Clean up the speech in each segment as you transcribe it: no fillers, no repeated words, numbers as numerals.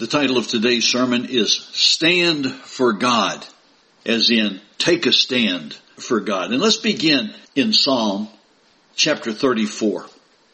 The title of today's sermon is Stand for God, as in take a stand for God. And let's begin in Psalm chapter 34.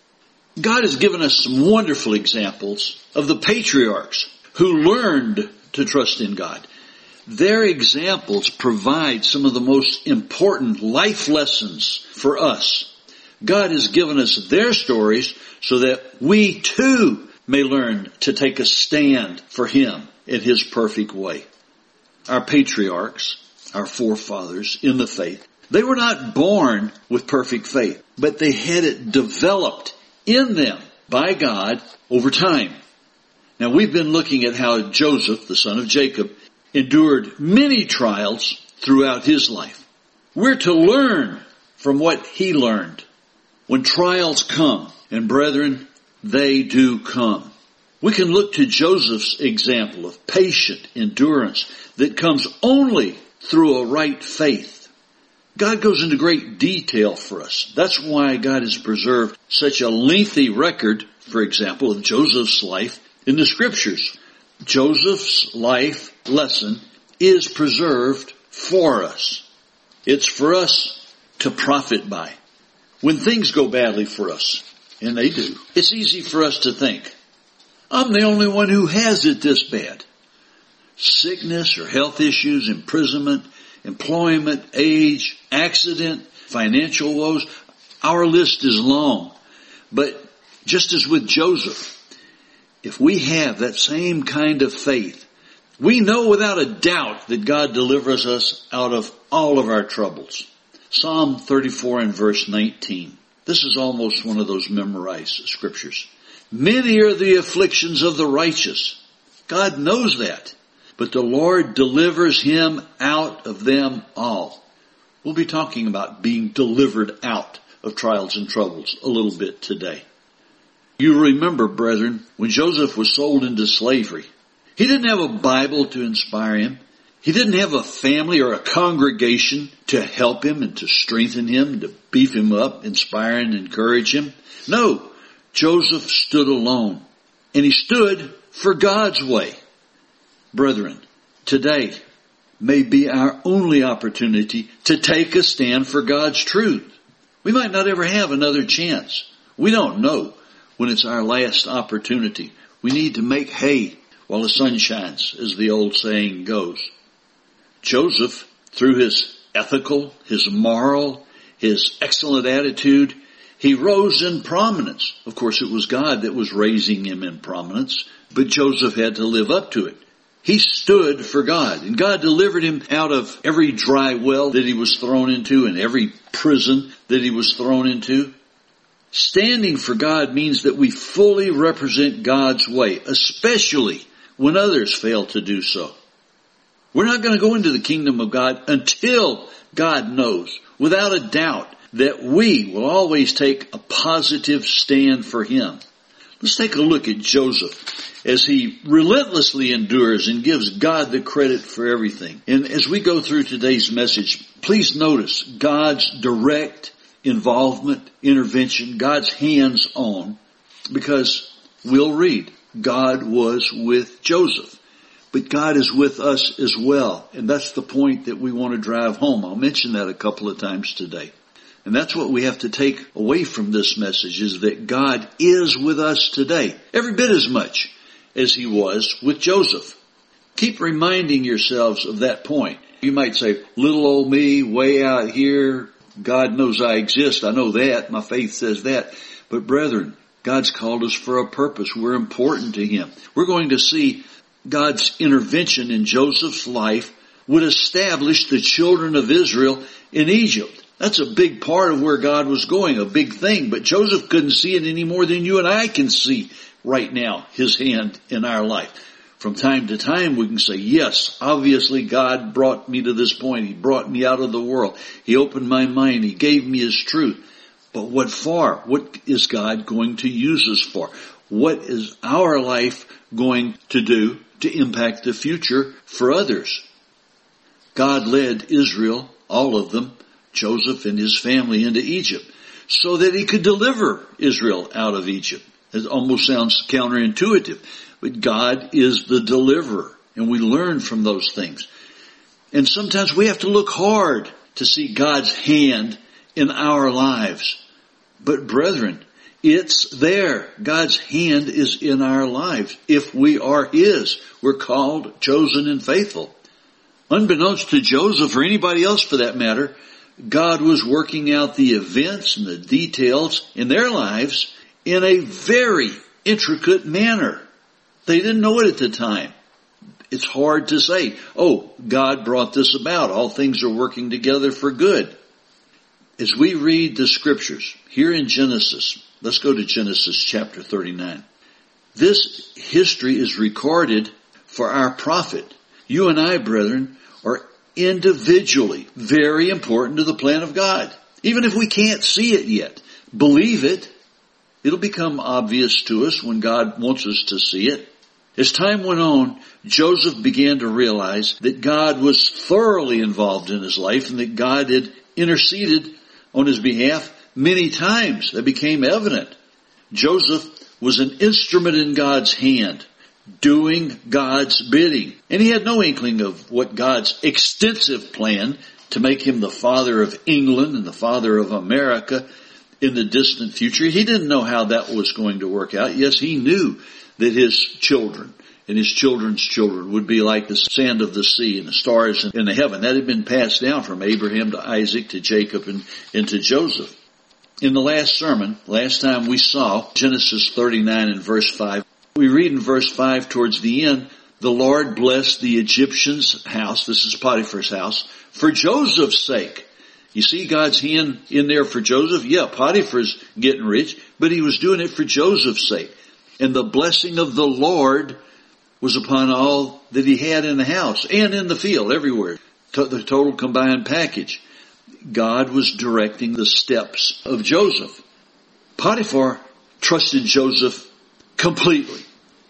God has given us some wonderful examples of the patriarchs who learned to trust in God. Their examples provide some of the most important life lessons for us. God has given us their stories so that we too may learn to take a stand for Him in His perfect way. Our patriarchs, our forefathers in the faith, they were not born with perfect faith, but they had it developed in them by God over time. Now we've been looking at how Joseph, the son of Jacob, endured many trials throughout his life. We're to learn from what he learned. When trials come, and brethren, they do come, we can look to Joseph's example of patient endurance that comes only through a right faith. God goes into great detail for us. That's why God has preserved such a lengthy record, for example, of Joseph's life in the Scriptures. Joseph's life lesson is preserved for us. It's for us to profit by. When things go badly for us, and they do, it's easy for us to think, I'm the only one who has it this bad. Sickness or health issues, imprisonment, employment, age, accident, financial woes. Our list is long. But just as with Joseph, if we have that same kind of faith, we know without a doubt that God delivers us out of all of our troubles. Psalm 34 and verse 19. This is almost one of those memorized scriptures. Many are the afflictions of the righteous. God knows that. But the Lord delivers him out of them all. We'll be talking about being delivered out of trials and troubles a little bit today. You remember, brethren, when Joseph was sold into slavery, he didn't have a Bible to inspire him. He didn't have a family or a congregation to help him and to strengthen him, to beef him up, inspire and encourage him. No, Joseph stood alone, and he stood for God's way. Brethren, today may be our only opportunity to take a stand for God's truth. We might not ever have another chance. We don't know when it's our last opportunity. We need to make hay while the sun shines, as the old saying goes. Joseph, through his ethical, his moral, his excellent attitude, he rose in prominence. Of course, it was God that was raising him in prominence, but Joseph had to live up to it. He stood for God, and God delivered him out of every dry well that he was thrown into and every prison that he was thrown into. Standing for God means that we fully represent God's way, especially when others fail to do so. We're not going to go into the kingdom of God until God knows, without a doubt, that we will always take a positive stand for Him. Let's take a look at Joseph as he relentlessly endures and gives God the credit for everything. And as we go through today's message, please notice God's direct involvement, intervention, God's hands-on, because we'll read, God was with Joseph. But God is with us as well. And that's the point that we want to drive home. I'll mention that a couple of times today. And that's what we have to take away from this message, is that God is with us today, every bit as much as He was with Joseph. Keep reminding yourselves of that point. You might say, little old me, way out here, God knows I exist. I know that. My faith says that. But brethren, God's called us for a purpose. We're important to Him. We're going to see God's intervention in Joseph's life would establish the children of Israel in Egypt. That's a big part of where God was going, a big thing. But Joseph couldn't see it any more than you and I can see right now, His hand in our life. From time to time we can say, yes, obviously God brought me to this point. He brought me out of the world. He opened my mind. He gave me His truth. But what for? What is God going to use us for? What is our life going to do to impact the future for others? God led Israel, all of them, Joseph and his family, into Egypt so that He could deliver Israel out of Egypt. It almost sounds counterintuitive. But God is the deliverer, and we learn from those things. And sometimes we have to look hard to see God's hand in our lives. But brethren, it's there. God's hand is in our lives. If we are His, we're called, chosen, and faithful. Unbeknownst to Joseph or anybody else for that matter, God was working out the events and the details in their lives in a very intricate manner. They didn't know it at the time. It's hard to say, oh, God brought this about. All things are working together for good. As we read the scriptures here in Genesis, let's go to Genesis chapter 39. This history is recorded for our profit. You and I, brethren, are individually very important to the plan of God. Even if we can't see it yet, believe it. It'll become obvious to us when God wants us to see it. As time went on, Joseph began to realize that God was thoroughly involved in his life and that God had interceded on his behalf many times. That became evident. Joseph was an instrument in God's hand, doing God's bidding. And he had no inkling of what God's extensive plan to make him the father of England and the father of America in the distant future. He didn't know how that was going to work out. Yes, he knew that his children and his children's children would be like the sand of the sea and the stars in the heaven. That had been passed down from Abraham to Isaac to Jacob and to Joseph. In the last sermon, last time we saw Genesis 39 and verse 5. We read in verse 5 towards the end, the Lord blessed the Egyptian's house, this is Potiphar's house, for Joseph's sake. You see God's hand in there for Joseph? Yeah, Potiphar's getting rich, but he was doing it for Joseph's sake. And the blessing of the Lord was upon all that he had in the house and in the field, everywhere. The total combined package. God was directing the steps of Joseph. Potiphar trusted Joseph completely.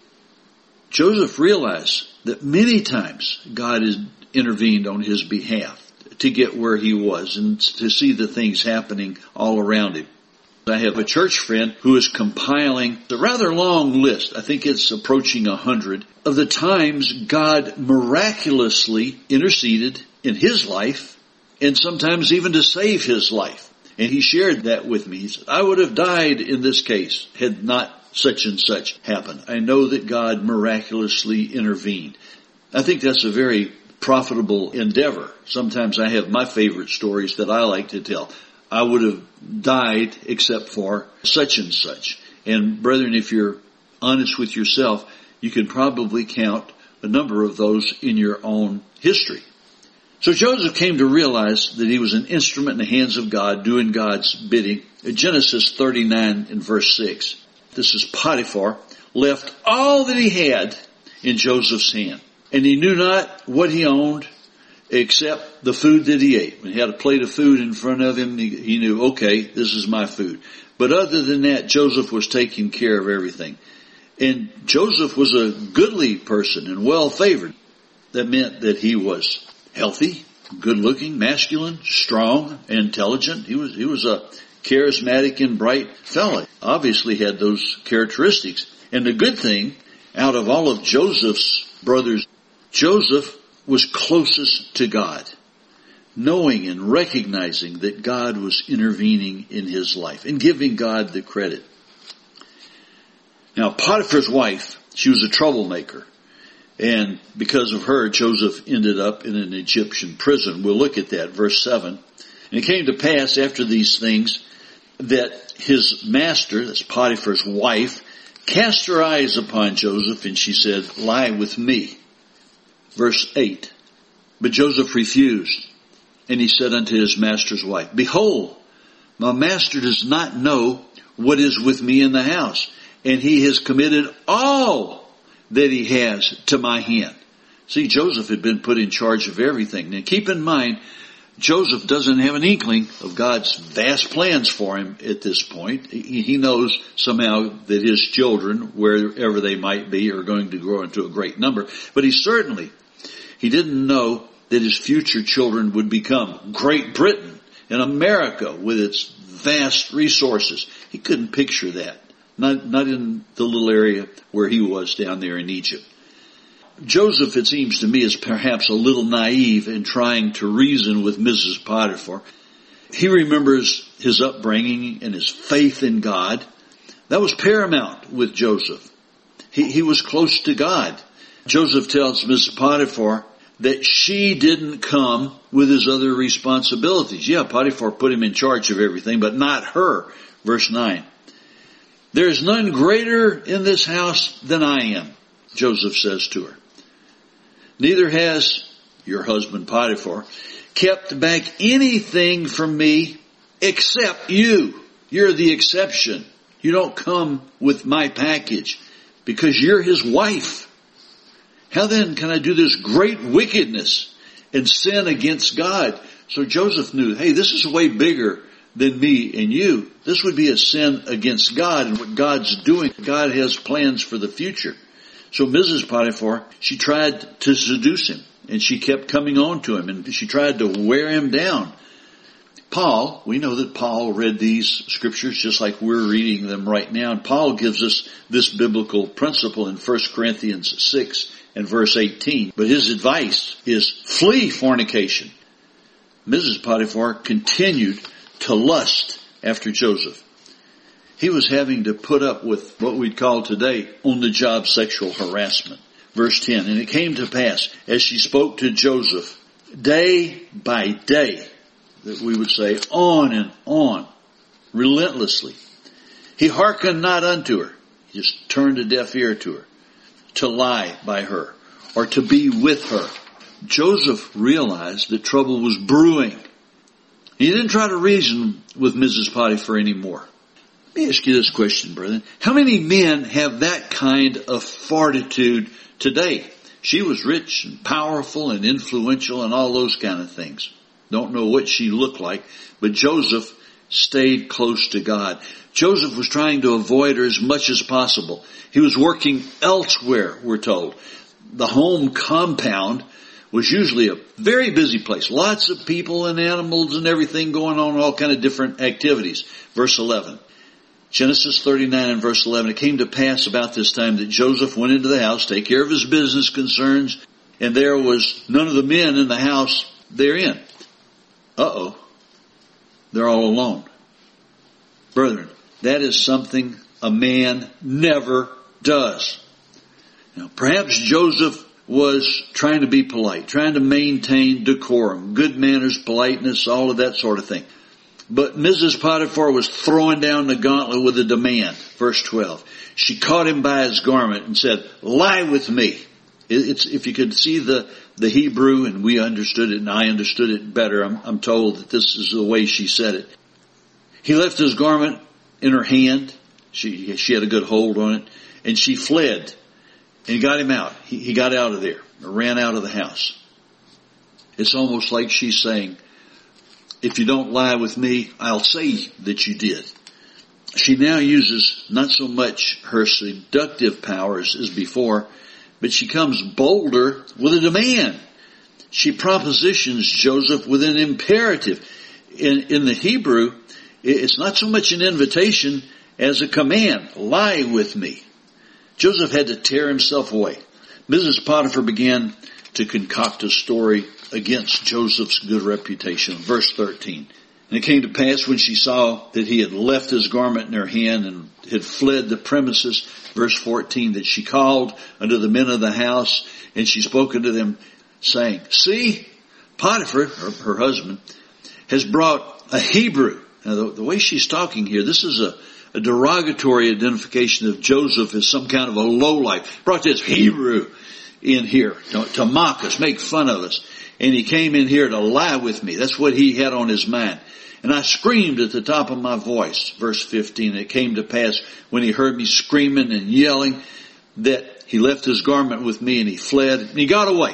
Joseph realized that many times God has intervened on his behalf to get where he was and to see the things happening all around him. I have a church friend who is compiling a rather long list, I think it's approaching 100, of the times God miraculously interceded in his life and sometimes even to save his life. And he shared that with me. He said, I would have died in this case had not such and such happened. I know that God miraculously intervened. I think that's a very profitable endeavor. Sometimes I have my favorite stories that I like to tell. I would have died except for such and such. And brethren, if you're honest with yourself, you can probably count a number of those in your own history. So Joseph came to realize that he was an instrument in the hands of God, doing God's bidding. Genesis 39 and verse 6. This is Potiphar, left all that he had in Joseph's hand. And he knew not what he owned except the food that he ate. When he had a plate of food in front of him, he knew, okay, this is my food. But other than that, Joseph was taking care of everything. And Joseph was a goodly person and well favored. That meant that he was healthy, good looking, masculine, strong, intelligent. He was a charismatic and bright fellow. Obviously had those characteristics. And the good thing, out of all of Joseph's brothers, Joseph was closest to God, knowing and recognizing that God was intervening in his life and giving God the credit. Now, Potiphar's wife, she was a troublemaker. And because of her, Joseph ended up in an Egyptian prison. We'll look at that, verse 7. And it came to pass after these things that his master, that's Potiphar's wife, cast her eyes upon Joseph and she said, lie with me. Verse 8. But Joseph refused, and he said unto his master's wife, behold, my master does not know what is with me in the house, and he has committed all that he has to my hand. See, Joseph had been put in charge of everything. Now keep in mind, Joseph doesn't have an inkling of God's vast plans for him at this point. He knows somehow that his children, wherever they might be, are going to grow into a great number. But he didn't know that his future children would become Great Britain and America with its vast resources. He couldn't picture that. Not in the little area where he was down there in Egypt. Joseph, it seems to me, is perhaps a little naive in trying to reason with Mrs. Potiphar. He remembers his upbringing and his faith in God. That was paramount with Joseph. He was close to God. Joseph tells Mrs. Potiphar that she didn't come with his other responsibilities. Yeah, Potiphar put him in charge of everything, but not her. Verse 9. There is none greater in this house than I am, Joseph says to her. Neither has your husband Potiphar kept back anything from me except you. You're the exception. You don't come with my package because you're his wife. How then can I do this great wickedness and sin against God? So Joseph knew, hey, this is way bigger than me and you. This would be a sin against God and what God's doing. God has plans for the future. So Mrs. Potiphar, she tried to seduce him and she kept coming on to him and she tried to wear him down. Paul, we know that Paul read these scriptures just like we're reading them right now. And Paul gives us this biblical principle in 1 Corinthians 6 and verse 18. But his advice is flee fornication. Mrs. Potiphar continued to lust after Joseph. He was having to put up with what we'd call today on-the-job sexual harassment. Verse 10, and it came to pass as she spoke to Joseph day by day, that we would say on and on, relentlessly. He hearkened not unto her. He just turned a deaf ear to her, to lie by her, or to be with her. Joseph realized that trouble was brewing. He didn't try to reason with Mrs. Potiphar anymore. Let me ask you this question, brethren. How many men have that kind of fortitude today? She was rich and powerful and influential and all those kind of things. Don't know what she looked like, but Joseph stayed close to God. Joseph was trying to avoid her as much as possible. He was working elsewhere, we're told. The home compound was usually a very busy place. Lots of people and animals and everything going on, all kind of different activities. Verse 11. Genesis 39 and verse 11. It came to pass about this time that Joseph went into the house, take care of his business concerns, and there was none of the men in the house therein. Uh-oh. They're all alone. Brethren, that is something a man never does. Now, perhaps Joseph was trying to be polite, trying to maintain decorum, good manners, politeness, all of that sort of thing. But Mrs. Potiphar was throwing down the gauntlet with a demand. Verse 12. She caught him by his garment and said, lie with me. It's, if you could see the Hebrew, and we understood it and I understood it better, I'm told that this is the way she said it. He left his garment in her hand. She had a good hold on it. And she fled and got him out. He got out of there, ran out of the house. It's almost like she's saying, if you don't lie with me, I'll say that you did. She now uses not so much her seductive powers as before, but she comes bolder with a demand. She propositions Joseph with an imperative. In the Hebrew, it's not so much an invitation as a command. Lie with me. Joseph had to tear himself away. Mrs. Potiphar began to concoct a story against Joseph's good reputation. Verse 13. And it came to pass when she saw that he had left his garment in her hand and had fled the premises, verse 14, that she called unto the men of the house, and she spoke unto them, saying, see, Potiphar, her husband, has brought a Hebrew. Now the way she's talking here, this is a derogatory identification of Joseph as some kind of a lowlife. Brought this Hebrew in here to mock us, make fun of us. And he came in here to lie with me. That's what he had on his mind. And I screamed at the top of my voice, verse 15. And it came to pass when he heard me screaming and yelling that he left his garment with me and he fled and he got away.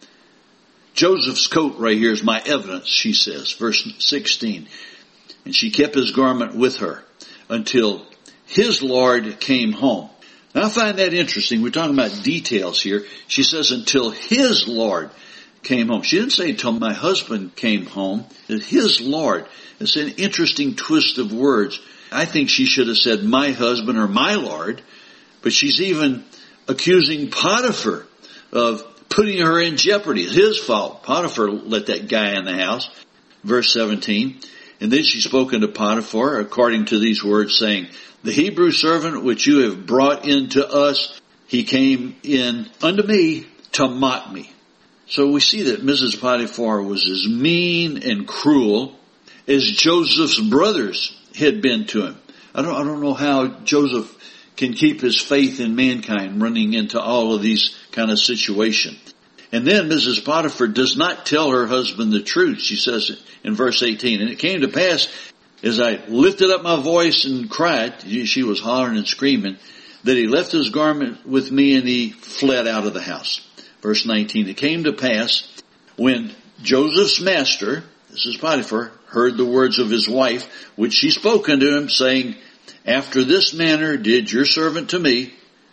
Joseph's coat right here is my evidence, she says, verse 16. And she kept his garment with her until his Lord came home. Now I find that interesting. We're talking about details here. She says until his Lord came home. She didn't say till my husband came home. His Lord. It's an interesting twist of words. I think she should have said my husband or my Lord, but she's even accusing Potiphar of putting her in jeopardy. It's his fault. Potiphar let that guy in the house. Verse 17. And then she spoke unto Potiphar according to these words, saying, the Hebrew servant which you have brought into us, he came in unto me to mock me. So we see that Mrs. Potiphar was as mean and cruel as Joseph's brothers had been to him. I don't know how Joseph can keep his faith in mankind running into all of these kind of situations. And then Mrs. Potiphar does not tell her husband the truth. She says in verse 18, and it came to pass, as I lifted up my voice and cried, she was hollering and screaming, that he left his garment with me and he fled out of the house. Verse 19, it came to pass when Joseph's master, this is Potiphar, heard the words of his wife, which she spoke unto him, saying, after this manner did your servant to me.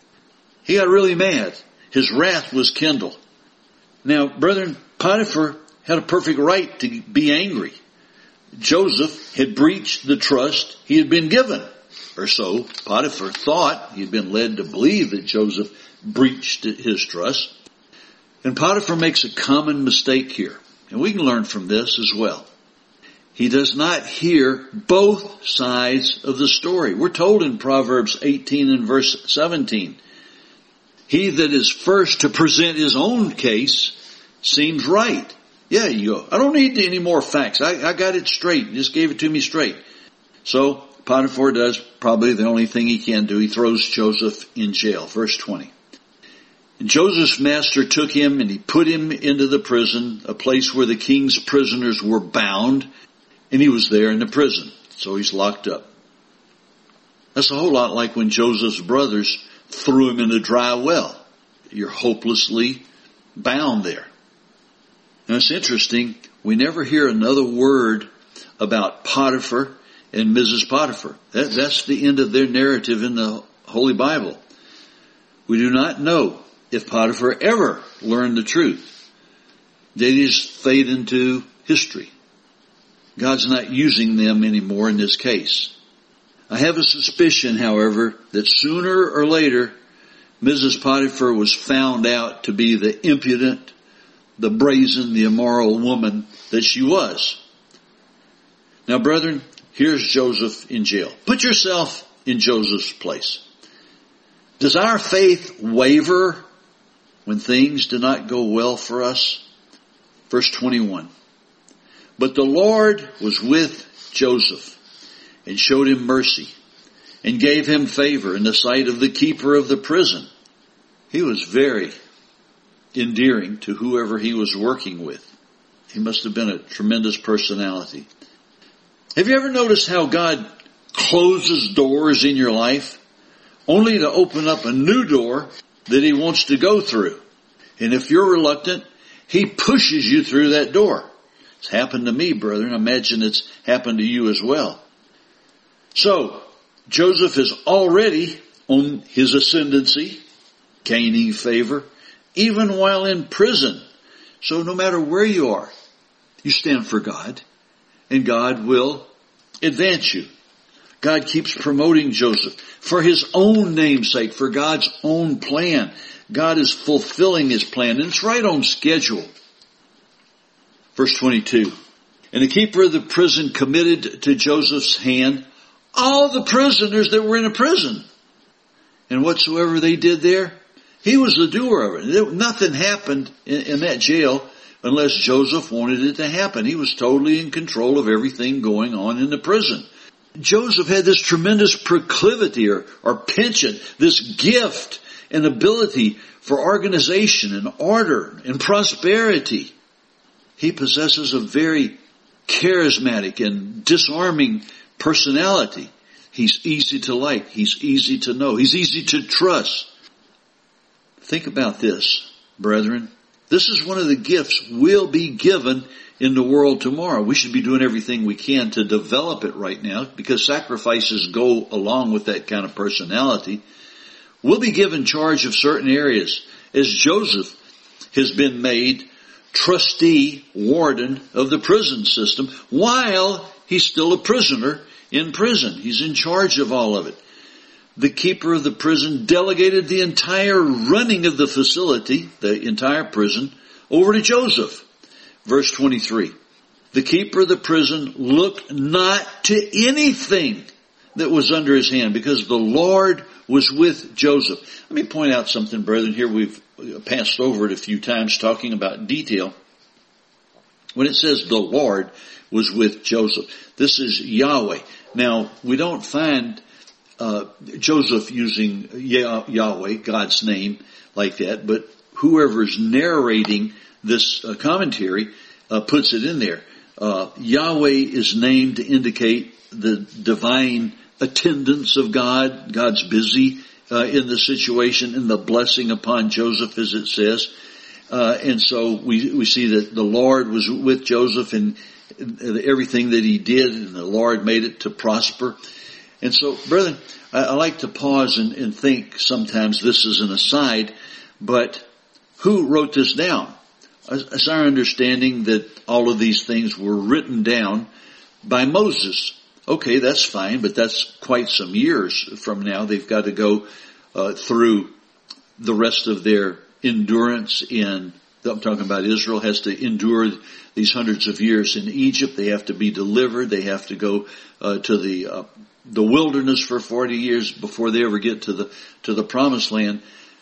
He got really mad. His wrath was kindled. Now, brethren, Potiphar had a perfect right to be angry. Joseph had breached the trust he had been given. Or so Potiphar thought. He had been led to believe that Joseph breached his trust. And Potiphar makes a common mistake here. And we can learn from this as well. He does not hear both sides of the story. We're told in Proverbs 18 and verse 17, he that is first to present his own case seems right. Yeah, I don't need any more facts. I got it straight. Just gave it to me straight. So Potiphar does probably the only thing he can do. He throws Joseph in jail. Verse 20. And Joseph's master took him and he put him into the prison, a place where the king's prisoners were bound, and he was there in the prison. So he's locked up. That's a whole lot like when Joseph's brothers threw him in a dry well. You're hopelessly bound there. Now it's interesting, we never hear another word about Potiphar and Mrs. Potiphar. That's the end of their narrative in the Holy Bible. We do not know if Potiphar ever learned the truth. They just fade into history. God's not using them anymore in this case. I have a suspicion, however, that sooner or later, Mrs. Potiphar was found out to be the impudent, the brazen, the immoral woman that she was. Now, brethren, here's Joseph in jail. Put yourself in Joseph's place. Does our faith waver when things do not go well for us? Verse 21. But the Lord was with Joseph and showed him mercy and gave him favor in the sight of the keeper of the prison. He was very endearing to whoever he was working with. He must have been a tremendous personality. Have you ever noticed how God closes doors in your life only to open up a new door that he wants to go through? And if you're reluctant, he pushes you through that door. It's happened to me, brethren. I imagine it's happened to you as well. So, Joseph is already on his ascendancy, gaining favor, even while in prison. So no matter where you are, you stand for God, and God will advance you. God keeps promoting Joseph for his own name's sake, for God's own plan. God is fulfilling his plan, and it's right on schedule. Verse 22. And the keeper of the prison committed to Joseph's hand all the prisoners that were in a prison. And whatsoever they did there, he was the doer of it. Nothing happened in that jail unless Joseph wanted it to happen. He was totally in control of everything going on in the prison. Joseph had this tremendous proclivity or penchant, this gift and ability for organization and order and prosperity. He possesses a very charismatic and disarming personality. He's easy to like. He's easy to know. He's easy to trust. Think about this, brethren. This is one of the gifts we'll be given in the world tomorrow. We should be doing everything we can to develop it right now because sacrifices go along with that kind of personality. We'll be given charge of certain areas as Joseph has been made trustee, warden of the prison system while he's still a prisoner in prison. He's in charge of all of it. The keeper of the prison delegated the entire running of the facility, the entire prison, over to Joseph. Verse 23. The keeper of the prison looked not to anything that was under his hand, because the Lord was with Joseph. Let me point out something, brethren. Here we've passed over it a few times talking about detail. When it says the Lord was with Joseph, this is Yahweh. Now, we don't find Joseph using Yahweh, God's name, like that, but whoever's narrating this commentary puts it in there. Yahweh is named to indicate the divine attendance of God. God's busy in the situation, and the blessing upon Joseph, as it says. And so we see that the Lord was with Joseph in everything that he did, and the Lord made it to prosper. And so, brethren, I like to pause and think sometimes, this is an aside, but who wrote this down? It's our understanding that all of these things were written down by Moses. Okay, that's fine, but that's quite some years from now. They've got to go through the rest of their endurance I'm talking about Israel has to endure these hundreds of years in Egypt. They have to be delivered. They have to go to the wilderness for 40 years before they ever get to the promised land.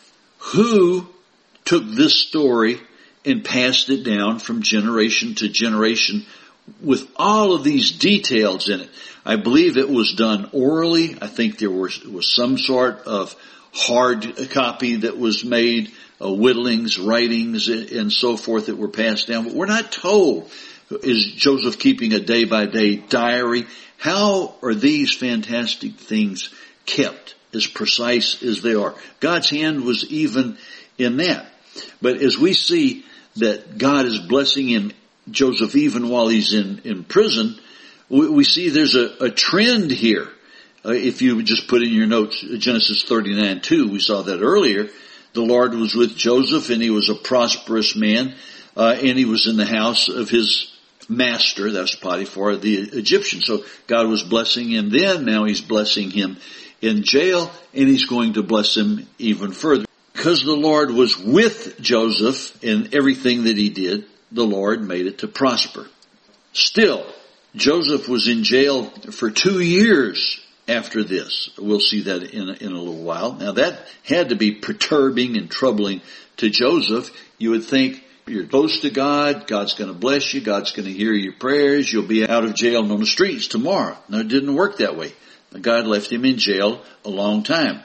Who took this story and passed it down from generation to generation with all of these details in it? I believe it was done orally. I think there was some sort of hard copy that was made, whittlings, writings, and so forth that were passed down. But we're not told, is Joseph keeping a day-by-day diary? How are these fantastic things kept as precise as they are? God's hand was even in that. But as we see that God is blessing him, Joseph, even while he's in prison, we see there's a trend here. If you just put in your notes, Genesis 39:2, we saw that earlier. The Lord was with Joseph, and he was a prosperous man, and he was in the house of his master, that's Potiphar, the Egyptian. So God was blessing him then, now he's blessing him in jail, and he's going to bless him even further. Because the Lord was with Joseph in everything that he did, the Lord made it to prosper. Still, Joseph was in jail for 2 years after this. We'll see that in a little while. Now that had to be perturbing and troubling to Joseph. You would think, you're close to God, God's going to bless you, God's going to hear your prayers, you'll be out of jail and on the streets tomorrow. No, it didn't work that way. God left him in jail a long time.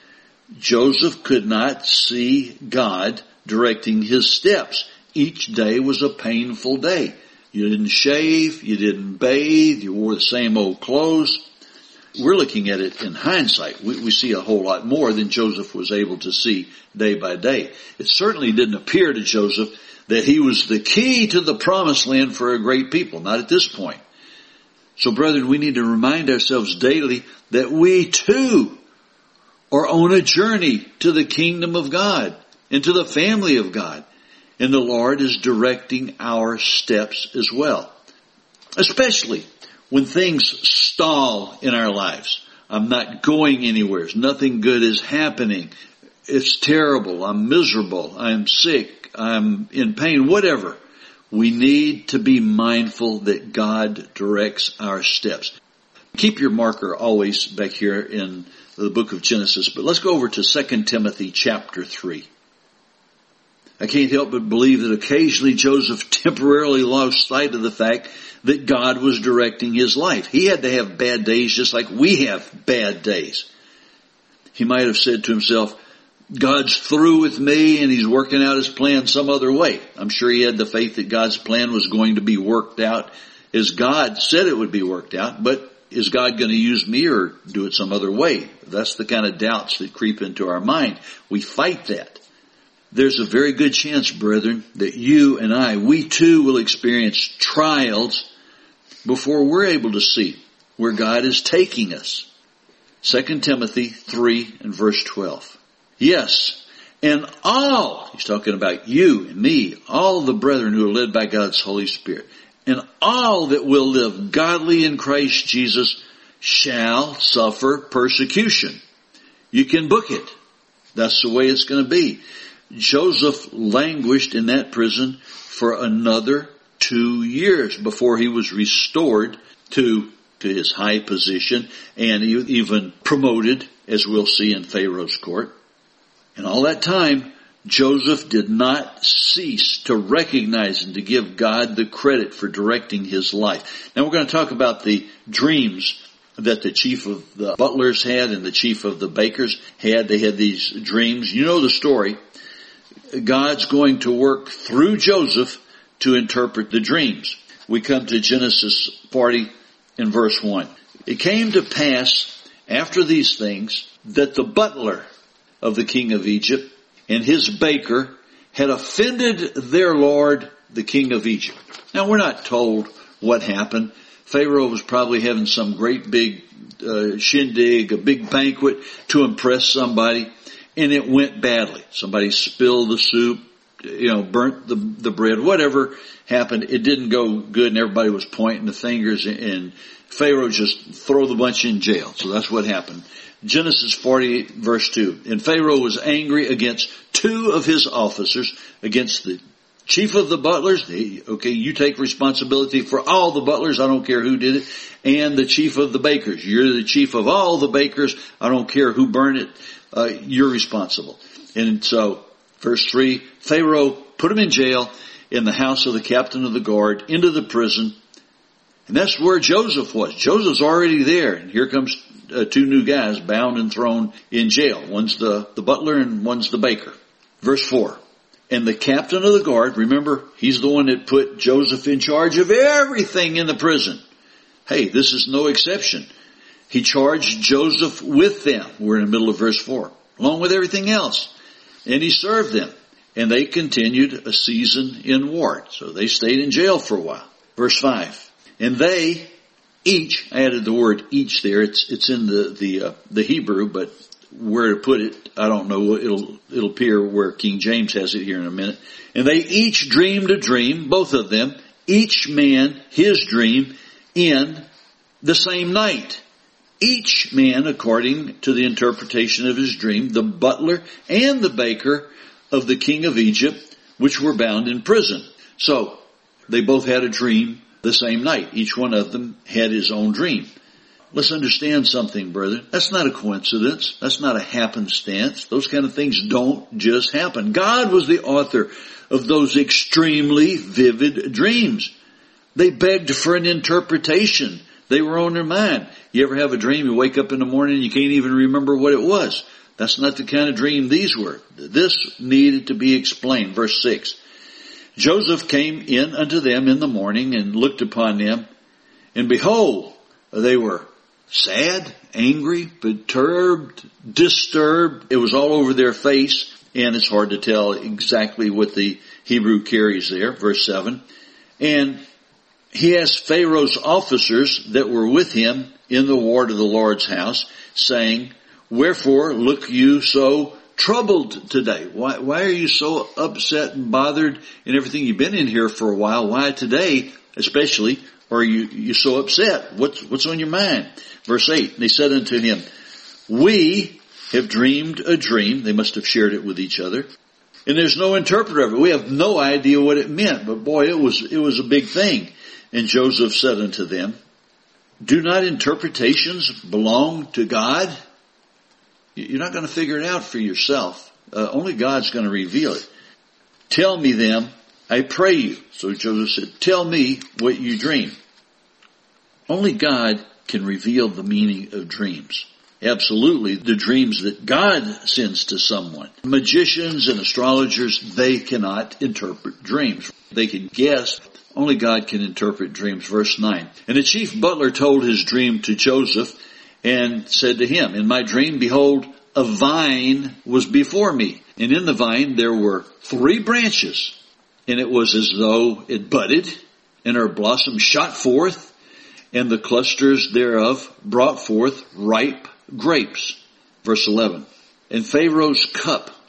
Joseph could not see God directing his steps. Each day was a painful day. You didn't shave, you didn't bathe, you wore the same old clothes. We're looking at it in hindsight. We see a whole lot more than Joseph was able to see day by day. It certainly didn't appear to Joseph that he was the key to the promised land for a great people. Not at this point. So, brethren, we need to remind ourselves daily that we too are on a journey to the kingdom of God and to the family of God. And the Lord is directing our steps as well. Especially when things stall in our lives. I'm not going anywhere. Nothing good is happening. It's terrible. I'm miserable. I'm sick. I'm in pain. Whatever. We need to be mindful that God directs our steps. Keep your marker always back here in the book of Genesis. But let's go over to 2 Timothy chapter 3. I can't help but believe that occasionally Joseph temporarily lost sight of the fact that God was directing his life. He had to have bad days just like we have bad days. He might have said to himself, God's through with me and he's working out his plan some other way. I'm sure he had the faith that God's plan was going to be worked out as God said it would be worked out, but is God going to use me or do it some other way? That's the kind of doubts that creep into our mind. We fight that. There's a very good chance, brethren, that you and I, we too will experience trials before we're able to see where God is taking us. 2 Timothy 3 and verse 12. Yes, And all, he's talking about you and me, all the brethren who are led by God's Holy Spirit, and all that will live godly in Christ Jesus shall suffer persecution. You can book it. That's the way it's going to be. Joseph languished in that prison for another 2 years before he was restored to his high position and even promoted, as we'll see in Pharaoh's court. And all that time, Joseph did not cease to recognize and to give God the credit for directing his life. Now we're going to talk about the dreams that the chief of the butlers had and the chief of the bakers had. They had these dreams. You know the story. God's going to work through Joseph to interpret the dreams. We come to Genesis 40 in verse 1. It came to pass after these things that the butler of the king of Egypt and his baker had offended their lord, the king of Egypt. Now we're not told what happened. Pharaoh was probably having some great big shindig, a big banquet to impress somebody, and it went badly. Somebody spilled the soup, burnt the bread, whatever happened. It didn't go good, and everybody was pointing the fingers, and Pharaoh just threw the bunch in jail. So that's what happened. Genesis 40 verse 2. And Pharaoh was angry against 2 of his officers, against the chief of the butlers. Okay, you take responsibility for all the butlers. I don't care who did it. And the chief of the bakers. You're the chief of all the bakers. I don't care who burned it. You're responsible. And so, verse 3, Pharaoh put him in jail in the house of the captain of the guard, into the prison. And that's where Joseph was. Joseph's already there. And here comes 2 new guys bound and thrown in jail. One's the butler and one's the baker. Verse 4. And the captain of the guard, remember, he's the one that put Joseph in charge of everything in the prison. Hey, this is no exception. He charged Joseph with them. We're in the middle of verse 4. Along with everything else. And he served them. And they continued a season in ward. So they stayed in jail for a while. Verse 5. And they each, I added the word each there. It's in the Hebrew, but where to put it, I don't know. It'll appear where King James has it here in a minute. And they each dreamed a dream, both of them, each man his dream in the same night. Each man according to the interpretation of his dream, the butler and the baker of the king of Egypt, which were bound in prison. So, they both had a dream the same night. Each one of them had his own dream. Let's understand something, brethren. That's not a coincidence. That's not a happenstance. Those kind of things don't just happen. God was the author of those extremely vivid dreams. They begged for an interpretation. They were on their mind. You ever have a dream, you wake up in the morning and you can't even remember what it was? That's not the kind of dream these were. This needed to be explained. Verse 6. Joseph came in unto them in the morning and looked upon them, and behold, they were sad, angry, perturbed, disturbed. It was all over their face, and it's hard to tell exactly what the Hebrew carries there. Verse 7. And he asked Pharaoh's officers that were with him in the ward of the Lord's house, saying, Wherefore look you so troubled today? Why are you so upset and bothered and everything? You've been in here for a while. Why today, especially, are you so upset? What's on your mind? Verse 8, they said unto him, We have dreamed a dream. They must have shared it with each other. And there's no interpreter of it. We have no idea what it meant. But boy, it was a big thing. And Joseph said unto them, Do not interpretations belong to God? You're not going to figure it out for yourself. Only God's going to reveal it. Tell me them, I pray you. So Joseph said, Tell me what you dream. Only God can reveal the meaning of dreams. Absolutely, the dreams that God sends to someone. Magicians and astrologers, they cannot interpret dreams. They can guess. Only God can interpret dreams. Verse 9. And the chief butler told his dream to Joseph, and said to him, In my dream, behold, a vine was before me. And in the vine there were 3 branches. And it was as though it budded, and her blossoms shot forth, and the clusters thereof brought forth ripe grapes. Verse 11. And Pharaoh's cup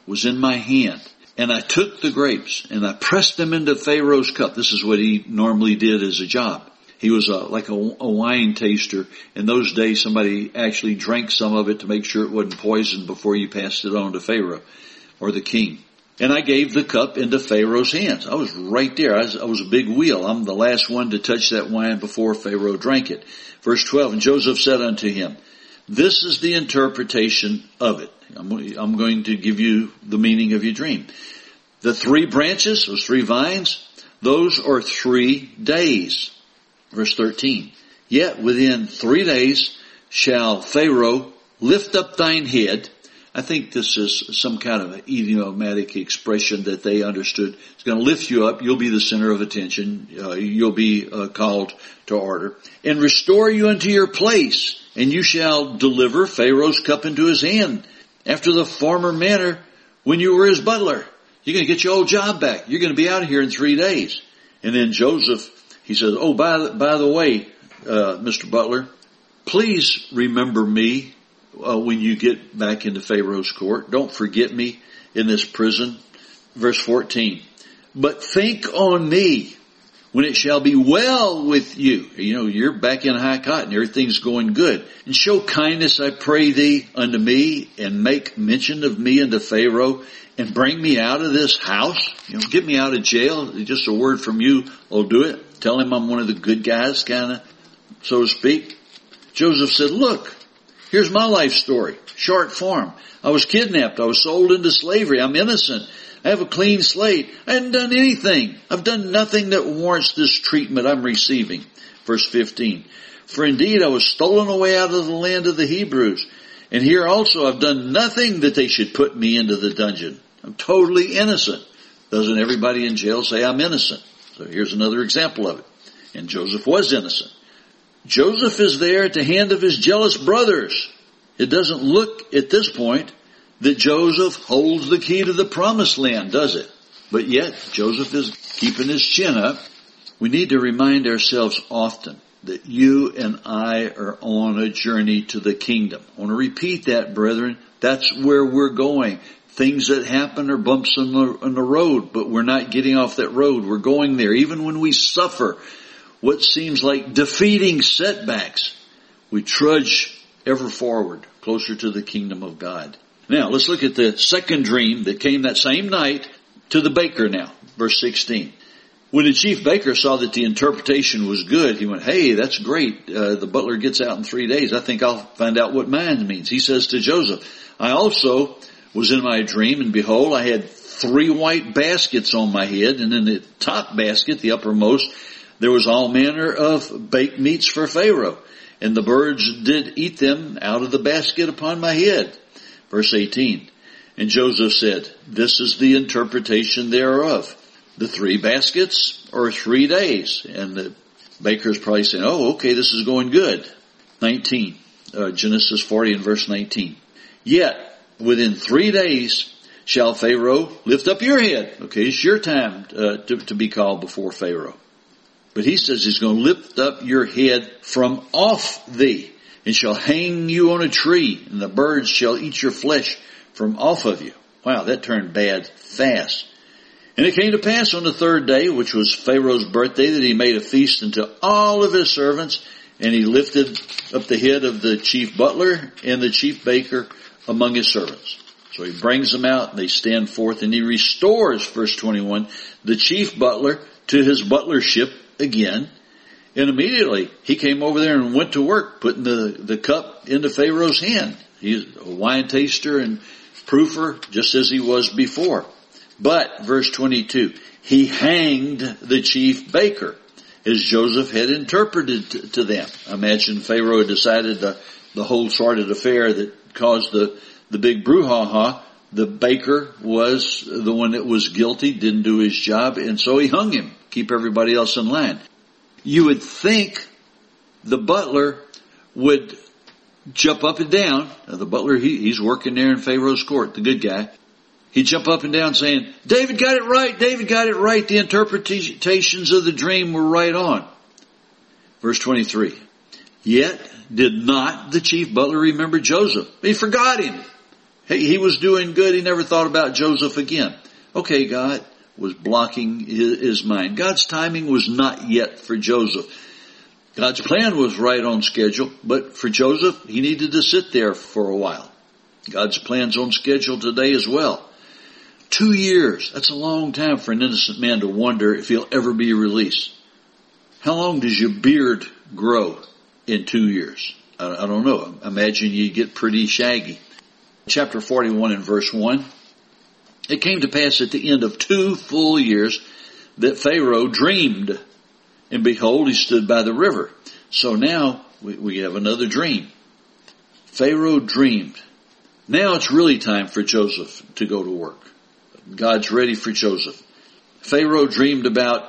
was in my hand. And I took the grapes and I pressed them into Pharaoh's cup. This is what he normally did as a job. He was like a wine taster. In those days, somebody actually drank some of it to make sure it wasn't poisoned before you passed it on to Pharaoh or the king. And I gave the cup into Pharaoh's hands. I was right there. I was a big wheel. I'm the last one to touch that wine before Pharaoh drank it. Verse 12, and Joseph said unto him, this is the interpretation of it. I'm going to give you the meaning of your dream. The 3 branches, those 3 vines, those are 3 days. Verse 13, yet within 3 days shall Pharaoh lift up thine head. I think this is some kind of an idiomatic expression that they understood. It's going to lift you up. You'll be the center of attention. You'll be called to order. And restore you unto your place. And you shall deliver Pharaoh's cup into his hand after the former manner when you were his butler. You're going to get your old job back. You're going to be out of here in 3 days. And then Joseph, he says, oh, by the way, Mr. Butler, please remember me when you get back into Pharaoh's court. Don't forget me in this prison. Verse 14, but think on me when it shall be well with you. You're back in high cotton. Everything's going good. And show kindness, I pray thee, unto me, and make mention of me unto Pharaoh, and bring me out of this house. Get me out of jail. Just a word from you will do it. Tell him I'm one of the good guys, kind of, so to speak. Joseph said, look, here's my life story. Short form. I was kidnapped. I was sold into slavery. I'm innocent. I have a clean slate. I hadn't done anything. I've done nothing that warrants this treatment I'm receiving. Verse 15. For indeed I was stolen away out of the land of the Hebrews. And here also I've done nothing that they should put me into the dungeon. I'm totally innocent. Doesn't everybody in jail say I'm innocent? So here's another example of it. And Joseph was innocent. Joseph is there at the hand of his jealous brothers. It doesn't look at this point that Joseph holds the key to the promised land, does it? But yet, Joseph is keeping his chin up. We need to remind ourselves often that you and I are on a journey to the kingdom. I want to repeat that, brethren. That's where we're going. Things that happen are bumps on the road, but we're not getting off that road. We're going there. Even when we suffer what seems like defeating setbacks, we trudge ever forward, closer to the kingdom of God. Now, let's look at the second dream that came that same night to the baker now. Verse 16. When the chief baker saw that the interpretation was good, he went, hey, that's great. The butler gets out in 3 days. I think I'll find out what mine means. He says to Joseph, I also was in my dream, and behold, I had 3 white baskets on my head, and in the top basket, the uppermost, there was all manner of baked meats for Pharaoh, and the birds did eat them out of the basket upon my head. Verse 18, and Joseph said, this is the interpretation thereof. The 3 baskets are 3 days. And the baker's probably saying, oh, okay, this is going good. 19, Genesis 40 and verse 19. Yet, within 3 days shall Pharaoh lift up your head. Okay, it's your time to be called before Pharaoh. But he says he's going to lift up your head from off thee, and shall hang you on a tree, and the birds shall eat your flesh from off of you. Wow, that turned bad fast. And it came to pass on the 3rd day, which was Pharaoh's birthday, that he made a feast unto all of his servants, and he lifted up the head of the chief butler and the chief baker among his servants. So he brings them out, and they stand forth, and he restores, verse 21, the chief butler to his butlership again. And immediately he came over there and went to work, putting the cup into Pharaoh's hand. He's a wine taster and proofer, just as he was before. But, verse 22, he hanged the chief baker, as Joseph had interpreted to them. I imagine Pharaoh had decided the whole sordid affair that caused the big brouhaha. The baker was the one that was guilty, didn't do his job, and so he hung him, keep everybody else in line. You would think the butler would jump up and down. Now, the butler, he's working there in Pharaoh's court, the good guy. He'd jump up and down saying, David got it right, David got it right. The interpretations of the dream were right on. Verse 23. Yet did not the chief butler remember Joseph. He forgot him. He was doing good. He never thought about Joseph again. Okay, God was blocking his mind. God's timing was not yet for Joseph. God's plan was right on schedule, but for Joseph, he needed to sit there for a while. God's plan's on schedule today as well. 2 years, that's a long time for an innocent man to wonder if he'll ever be released. How long does your beard grow in 2 years? I don't know. Imagine you get pretty shaggy. Chapter 41 and verse 1. It came to pass at the end of 2 full years that Pharaoh dreamed. And behold, he stood by the river. So now we have another dream. Pharaoh dreamed. Now it's really time for Joseph to go to work. God's ready for Joseph. Pharaoh dreamed about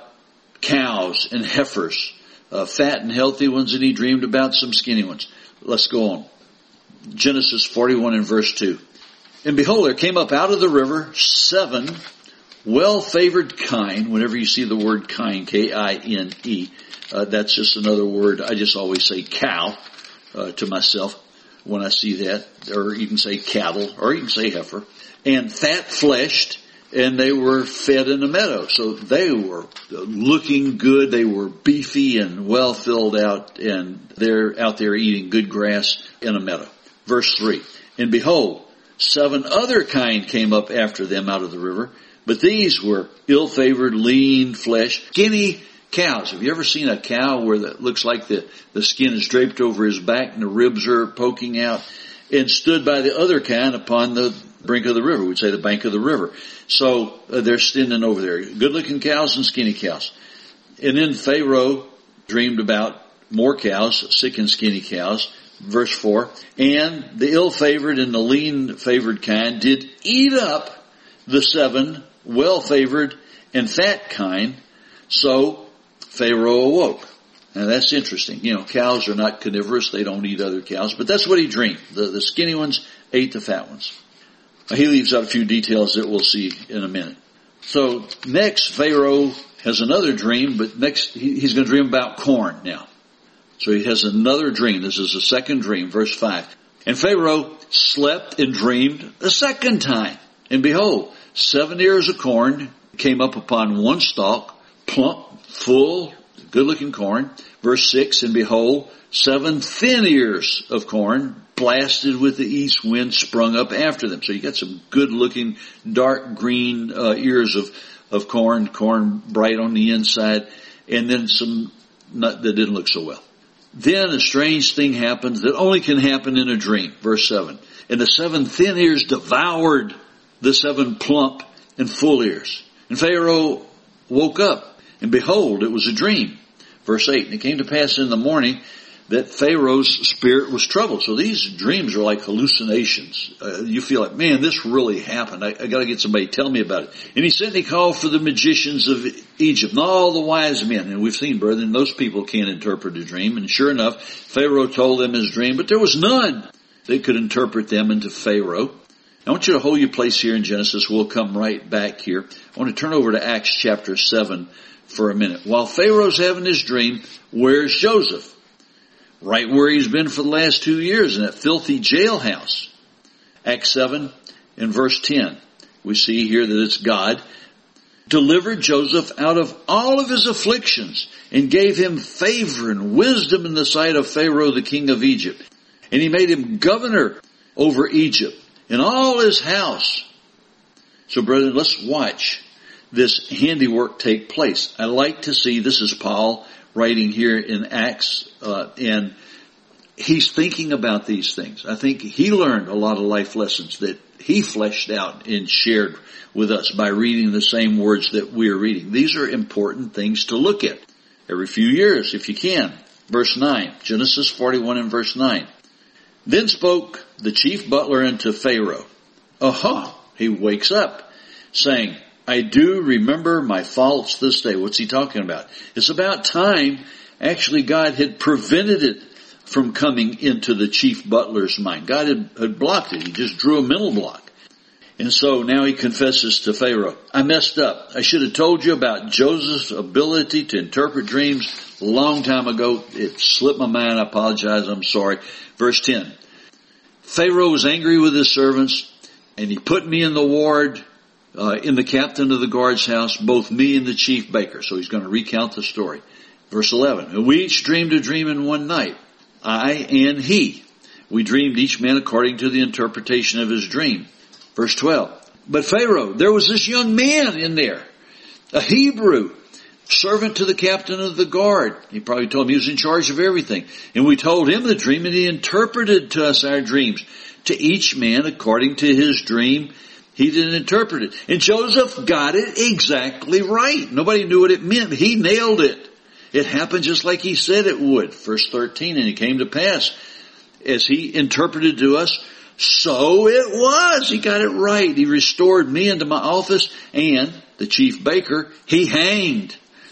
cows and heifers, fat and healthy ones, and he dreamed about some skinny ones. Let's go on. Genesis 41 and verse 2. And behold, there came up out of the river 7 well-favored kine. Whenever you see the word kine, K-I-N-E, that's just another word. I just always say cow to myself when I see that. Or you can say cattle, or you can say heifer. And fat-fleshed, and they were fed in a meadow. So they were looking good. They were beefy and well filled out, and they're out there eating good grass in a meadow. Verse 3. And behold, 7 other kind came up after them out of the river, but these were ill-favored, lean flesh, skinny cows. Have you ever seen a cow where it looks like the skin is draped over his back and the ribs are poking out? And stood by the other kind upon the brink of the river. We'd say the bank of the river. So they're standing over there. Good-looking cows and skinny cows. And then Pharaoh dreamed about more cows, sick and skinny cows. Verse 4. And the ill-favored and the lean-favored kind did eat up the 7 well-favored and fat kind. So Pharaoh awoke. Now that's interesting. You know, cows are not carnivorous. They don't eat other cows. But that's what he dreamed. The skinny ones ate the fat ones. He leaves out a few details that we'll see in a minute. So next, Pharaoh has another dream, but next he's going to dream about corn now. So he has another dream. This is the second dream, verse 5. And Pharaoh slept and dreamed a second time. And behold, 7 ears of corn came up upon one stalk, plump, full, good-looking corn. Verse 6, and behold, 7 thin ears of corn, blasted with the east wind, sprung up after them. So you got some good-looking, dark green ears of corn bright on the inside, and then some that didn't look so well. Then a strange thing happens that only can happen in a dream. Verse 7, and the 7 thin ears devoured the 7 plump and full ears. And Pharaoh woke up, and behold, it was a dream. Verse 8, and it came to pass in the morning that Pharaoh's spirit was troubled. So these dreams are like hallucinations. You feel like, man, this really happened. I got to get somebody to tell me about it. And he sent and he called for the magicians of Egypt and all the wise men. And we've seen, brethren, those people can't interpret a dream. And sure enough, Pharaoh told them his dream, but there was none that could interpret them into Pharaoh. I want you to hold your place here in Genesis. We'll come right back here. I want to turn over to Acts chapter 7 for a minute. While Pharaoh's having his dream, where's Joseph? Right where he's been for the last 2 years, in that filthy jailhouse. Acts 7 and verse 10. We see here that it's God delivered Joseph out of all of his afflictions and gave him favor and wisdom in the sight of Pharaoh, the king of Egypt. And he made him governor over Egypt and all his house. So, brethren, let's watch this handiwork take place. I like to see, this is Paul writing here in Acts, and he's thinking about these things. I think he learned a lot of life lessons that he fleshed out and shared with us by reading the same words that we're reading. These are important things to look at every few years, if you can. Verse 9, Genesis 41 and verse 9. Then spoke the chief butler unto Pharaoh. He wakes up, saying, I do remember my faults this day. What's he talking about? It's about time, actually, God had prevented it from coming into the chief butler's mind. God had blocked it. He just drew a mental block. And so now he confesses to Pharaoh, I messed up. I should have told you about Joseph's ability to interpret dreams a long time ago. It slipped my mind. I apologize. I'm sorry. Verse 10. Pharaoh was angry with his servants And he put me in the ward, in the captain of the guard's house, both me and the chief baker. So he's going to recount the story. Verse 11. And we each dreamed a dream in one night, I and he. We dreamed each man according to the interpretation of his dream. Verse 12. But Pharaoh, there was this young man in there, a Hebrew, servant to the captain of the guard. He probably told him he was in charge of everything. And we told him the dream, and he interpreted to us our dreams. To each man according to his dream, he didn't interpret it. And Joseph got it exactly right. Nobody knew what it meant. He nailed it. It happened just like he said it would. Verse 13, and it came to pass, as he interpreted to us, so it was. He got it right. He restored me into my office, and the chief baker, he hanged.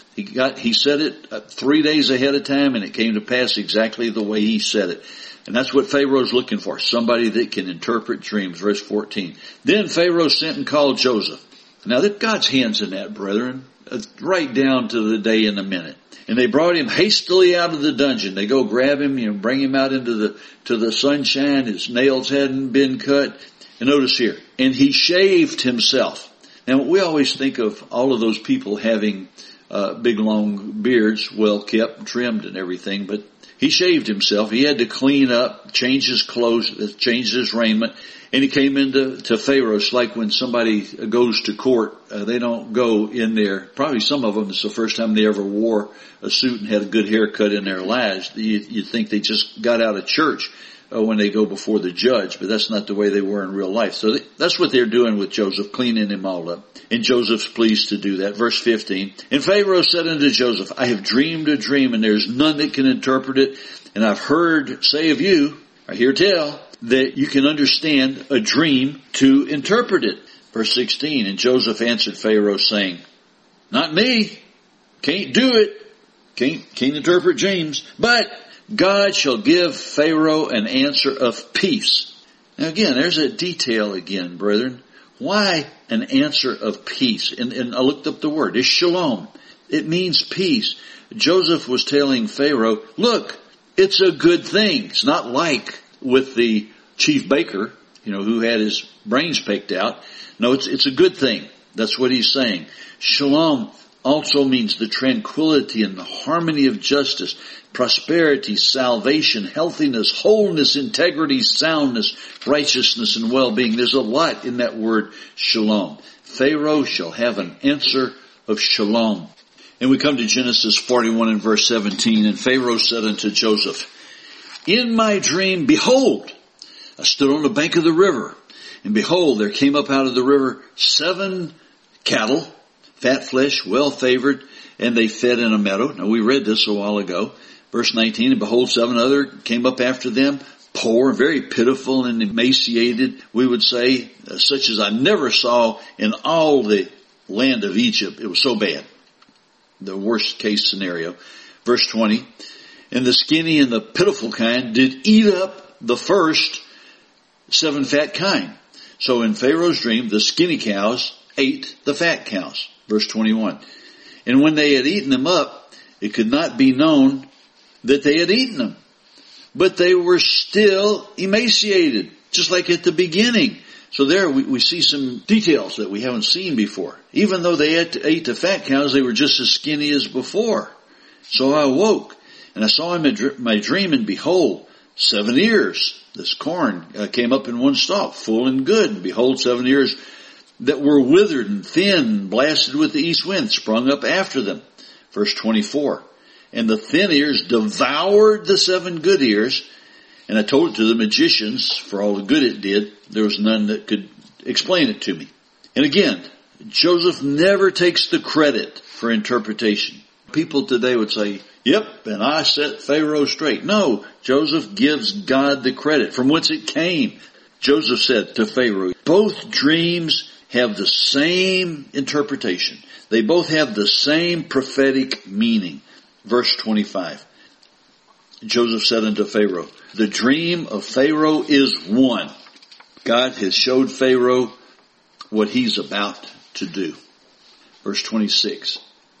He said it 3 days ahead of time, and it came to pass exactly the way he said it. And that's what Pharaoh's looking for, somebody that can interpret dreams. Verse 14. Then Pharaoh sent and called Joseph. Now, God's hands in that, brethren, right down to the day and the minute. And they brought him hastily out of the dungeon. They go grab him, bring him out into the sunshine. His nails hadn't been cut. And notice here, and he shaved himself. Now, we always think of all of those people having big long beards, well kept, trimmed and everything, but he shaved himself. He had to clean up, change his clothes, change his raiment, and he came into Pharaoh. It's like when somebody goes to court, they don't go in there. Probably some of them, it's the first time they ever wore a suit and had a good haircut in their lives. You'd think they just got out of church when they go before the judge, but that's not the way they were in real life. So that's what they're doing with Joseph, cleaning him all up. And Joseph's pleased to do that. Verse 15. And Pharaoh said unto Joseph, I have dreamed a dream, and there's none that can interpret it. And I've heard say of you, I hear tell, that you can understand a dream to interpret it. Verse 16. And Joseph answered Pharaoh, saying, not me. Can't do it. Can't interpret dreams. But God shall give Pharaoh an answer of peace. Now again, there's a detail again, brethren. Why an answer of peace? And I looked up the word. It's shalom. It means peace. Joseph was telling Pharaoh, look, it's a good thing. It's not like with the chief baker, who had his brains picked out. No, it's a good thing. That's what he's saying. Shalom also means the tranquility and the harmony of justice, prosperity, salvation, healthiness, wholeness, integrity, soundness, righteousness, and well-being. There's a lot in that word shalom. Pharaoh shall have an answer of shalom. And we come to Genesis 41 and verse 17. And Pharaoh said unto Joseph, in my dream, behold, I stood on the bank of the river, and behold, there came up out of the river 7 cattle, fat flesh, well favored, and they fed in a meadow. Now we read this a while ago. Verse 19, and behold, 7 other came up after them, poor, very pitiful and emaciated, we would say, such as I never saw in all the land of Egypt. It was so bad. The worst case scenario. Verse 20, and the skinny and the pitiful kind did eat up the first 7 fat kine. So in Pharaoh's dream, the skinny cows ate the fat cows. Verse 21. And when they had eaten them up, it could not be known that they had eaten them. But they were still emaciated, just like at the beginning. So there we see some details that we haven't seen before. Even though they ate the fat cows, they were just as skinny as before. So I awoke, and I saw in my dream, and behold, 7 ears. This corn came up in one stalk, full and good. And behold, 7 ears that were withered and thin, blasted with the east wind, sprung up after them. Verse 24. And the thin ears devoured the 7 good ears. And I told it to the magicians, for all the good it did. There was none that could explain it to me. And again, Joseph never takes the credit for interpretation. People today would say, yep, and I set Pharaoh straight. No, Joseph gives God the credit from whence it came. Joseph said to Pharaoh, both dreams have the same interpretation. They both have the same prophetic meaning. Verse 25. Joseph said unto Pharaoh, the dream of Pharaoh is one. God has showed Pharaoh what he's about to do. Verse 26.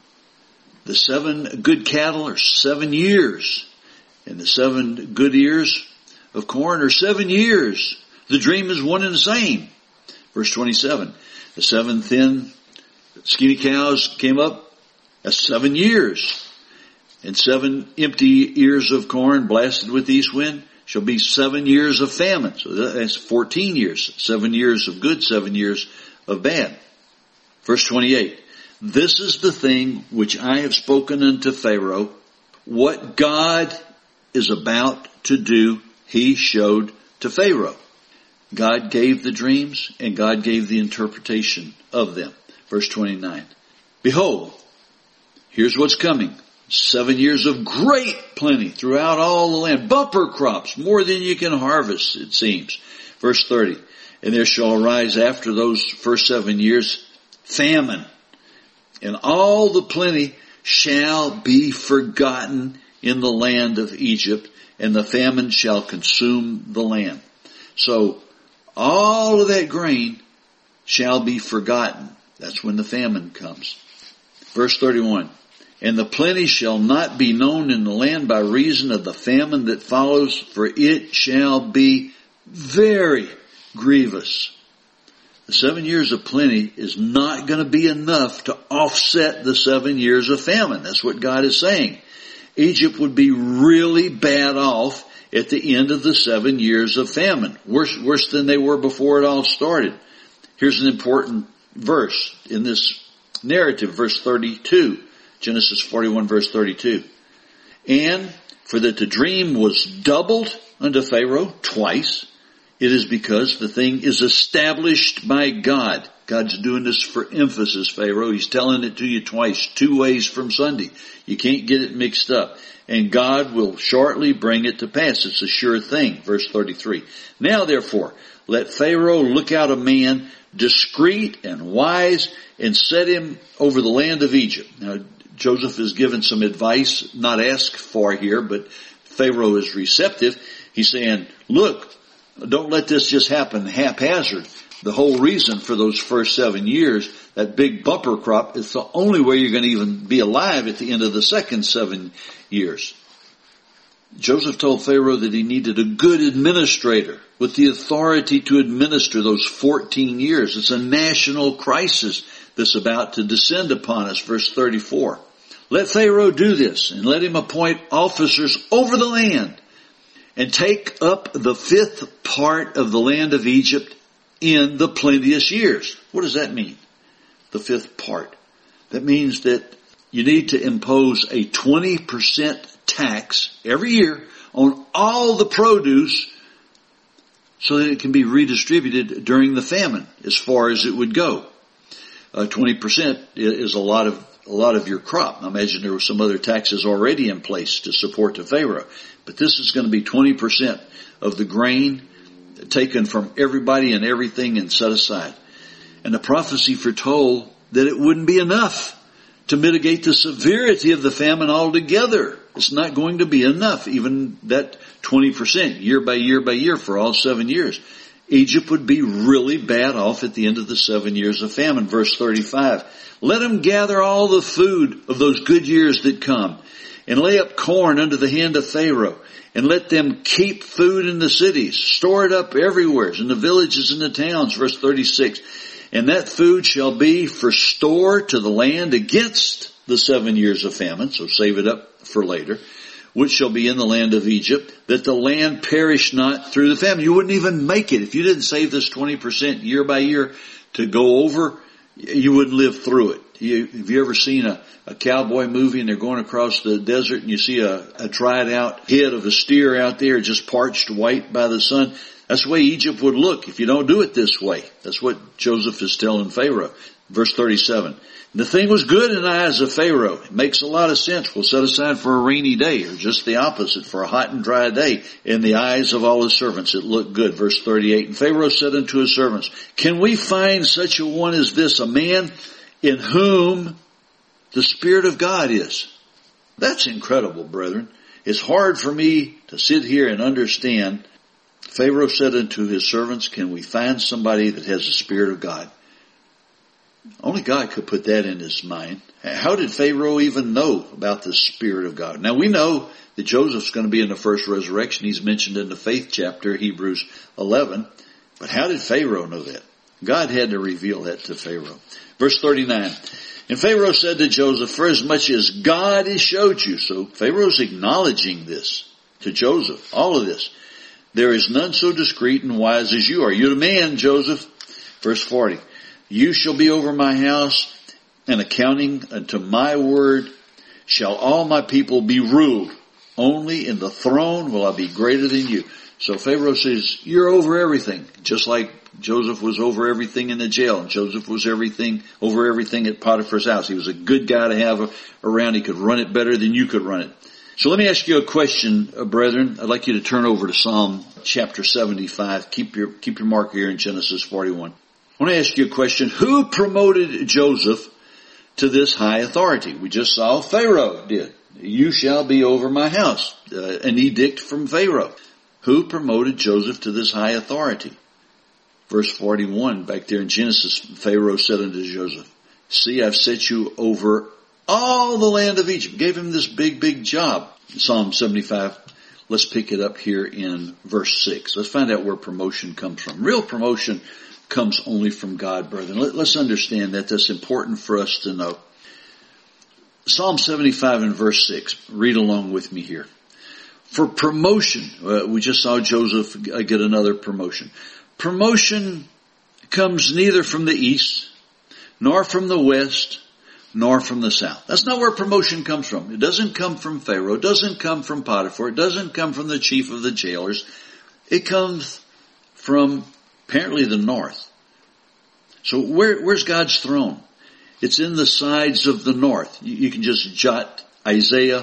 The 7 good cattle are 7 years, and the 7 good ears of corn are 7 years. The dream is one and the same. Verse 27, the 7 thin, skinny cows came up. That's 7 years. And 7 empty ears of corn blasted with the east wind shall be 7 years of famine. So that's 14 years. 7 years of good, 7 years of bad. Verse 28, this is the thing which I have spoken unto Pharaoh. What God is about to do, he showed to Pharaoh. God gave the dreams and God gave the interpretation of them. Verse 29, behold, here's what's coming. 7 years of great plenty throughout all the land. Bumper crops, more than you can harvest, it seems. Verse 30, and there shall arise after those first 7 years famine, and all the plenty shall be forgotten in the land of Egypt, and the famine shall consume the land. So all of that grain shall be forgotten. That's when the famine comes. Verse 31, and the plenty shall not be known in the land by reason of the famine that follows, for it shall be very grievous. The 7 years of plenty is not going to be enough to offset the 7 years of famine. That's what God is saying. Egypt would be really bad off at the end of the 7 years of famine. Worse than they were before it all started. Here's an important verse in this narrative, verse 32. Genesis 41 verse 32. And for that the dream was doubled unto Pharaoh twice, it is because the thing is established by God. God's doing this for emphasis, Pharaoh. He's telling it to you twice, 2 ways from Sunday. You can't get it mixed up. And God will shortly bring it to pass. It's a sure thing. Verse 33. Now therefore, let Pharaoh look out a man discreet and wise and set him over the land of Egypt. Now, Joseph is given some advice, not asked for here, but Pharaoh is receptive. He's saying, look, don't let this just happen haphazard. The whole reason for those first 7 years, that big bumper crop, is the only way you're going to even be alive at the end of the second 7 years. Joseph told Pharaoh that he needed a good administrator with the authority to administer those 14 years. It's a national crisis that's about to descend upon us. Verse 34. Let Pharaoh do this, and let him appoint officers over the land, and take up the 5th part of the land of Egypt in the plenteous years. What does that mean? The 5th part. That means that you need to impose a 20% tax every year on all the produce so that it can be redistributed during the famine as far as it would go. 20% is a lot of your crop. I imagine there were some other taxes already in place to support the Pharaoh. But this is going to be 20% of the grain taken from everybody and everything and set aside. And the prophecy foretold that it wouldn't be enough to mitigate the severity of the famine altogether. It's not going to be enough, even that 20% year by year by year for all 7 years. Egypt would be really bad off at the end of the 7 years of famine. Verse 35. Let them gather all the food of those good years that come, and lay up corn under the hand of Pharaoh, and let them keep food in the cities, store it up everywhere, in the villages and the towns. Verse 36. And that food shall be for store to the land against the 7 years of famine, so save it up for later, which shall be in the land of Egypt, that the land perish not through the famine. You wouldn't even make it. If you didn't save this 20% year by year to go over, you wouldn't live through it. Have you ever seen a cowboy movie and they're going across the desert and you see a dried out head of a steer out there just parched white by the sun? That's the way Egypt would look if you don't do it this way. That's what Joseph is telling Pharaoh. Verse 37. The thing was good in the eyes of Pharaoh. It makes a lot of sense. We'll set aside for a rainy day, or just the opposite, for a hot and dry day. In the eyes of all his servants, it looked good. Verse 38. And Pharaoh said unto his servants, can we find such a one as this, a man in whom the Spirit of God is? That's incredible, brethren. It's hard for me to sit here and understand. Pharaoh said unto his servants, can we find somebody that has the Spirit of God? Only God could put that in his mind. How did Pharaoh even know about the Spirit of God? Now we know that Joseph's going to be in the first resurrection. He's mentioned in the faith chapter, Hebrews 11. But how did Pharaoh know that? God had to reveal that to Pharaoh. Verse 39. And Pharaoh said to Joseph, for as much as God has showed you. So Pharaoh's acknowledging this to Joseph, all of this. There is none so discreet and wise as you are. You're the man, Joseph. Verse 40. You shall be over my house, and accounting unto my word shall all my people be ruled. Only in the throne will I be greater than you. So Pharaoh says, you're over everything. Just like Joseph was over everything in the jail. And Joseph was over everything at Potiphar's house. He was a good guy to have around. He could run it better than you could run it. So let me ask you a question, brethren. I'd like you to turn over to Psalm chapter 75. Keep your marker here in Genesis 41. I want to ask you a question. Who promoted Joseph to this high authority? We just saw Pharaoh did. You shall be over my house. An edict from Pharaoh. Who promoted Joseph to this high authority? Verse 41, back there in Genesis, Pharaoh said unto Joseph, see, I've set you over all the land of Egypt. Gave him this big job. Psalm 75, let's pick it up here in verse 6. Let's find out where promotion comes from. Real promotion comes only from God, brethren. Let's understand that. That's important for us to know. Psalm 75 and verse 6. Read along with me here. For promotion, we just saw Joseph get another promotion. Promotion comes neither from the east, nor from the west, nor from the south. That's not where promotion comes from. It doesn't come from Pharaoh. It doesn't come from Potiphar. It doesn't come from the chief of the jailers. It comes from apparently the north. So where's God's throne? It's in the sides of the north. You can just jot Isaiah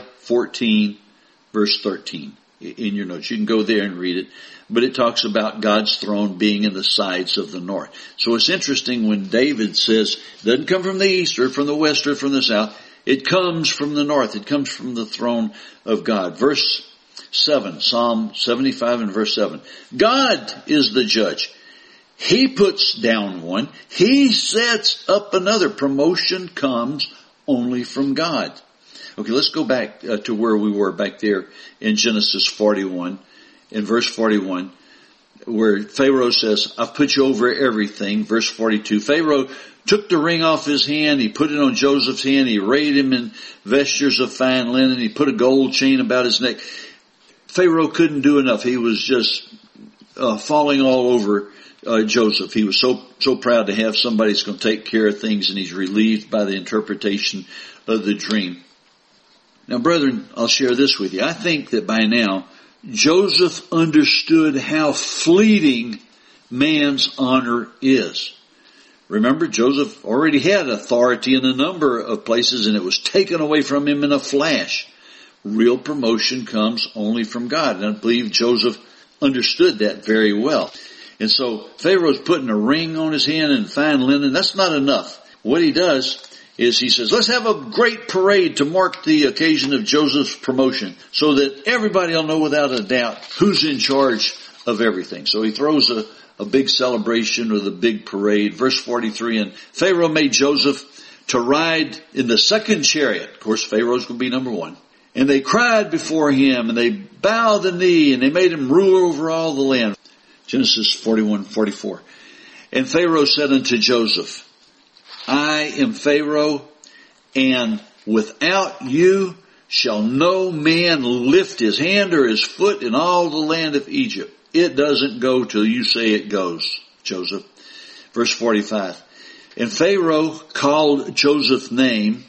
14 verse 13 in your notes. You can go there and read it. But it talks about God's throne being in the sides of the north. So it's interesting when David says, it doesn't come from the east or from the west or from the south. It comes from the north. It comes from the throne of God. Verse 7, Psalm 75 and verse 7. God is the judge. He puts down one. He sets up another. Promotion comes only from God. Okay, let's go back to where we were back there in Genesis 41. In verse 41, where Pharaoh says, I've put you over everything. Verse 42, Pharaoh took the ring off his hand. He put it on Joseph's hand. He arrayed him in vestures of fine linen. He put a gold chain about his neck. Pharaoh couldn't do enough. He was just falling all over Joseph. He was so proud to have somebody that's going to take care of things, and he's relieved by the interpretation of the dream. Now, brethren, I'll share this with you. I think that by now, Joseph understood how fleeting man's honor is. Remember, Joseph already had authority in a number of places, and it was taken away from him in a flash. Real promotion comes only from God. And I believe Joseph understood that very well. And so Pharaoh's putting a ring on his hand and fine linen. That's not enough. What he does is he says, let's have a great parade to mark the occasion of Joseph's promotion so that everybody will know without a doubt who's in charge of everything. So he throws a big celebration with a big parade. Verse 43, and Pharaoh made Joseph to ride in the second chariot. Of course, Pharaoh's going to be number one. And they cried before him, and they bowed the knee, and they made him ruler over all the land. Genesis 41:44. And Pharaoh said unto Joseph, I am Pharaoh, and without you shall no man lift his hand or his foot in all the land of Egypt. It doesn't go till you say it goes, Joseph. Verse 45. And Pharaoh called Joseph's name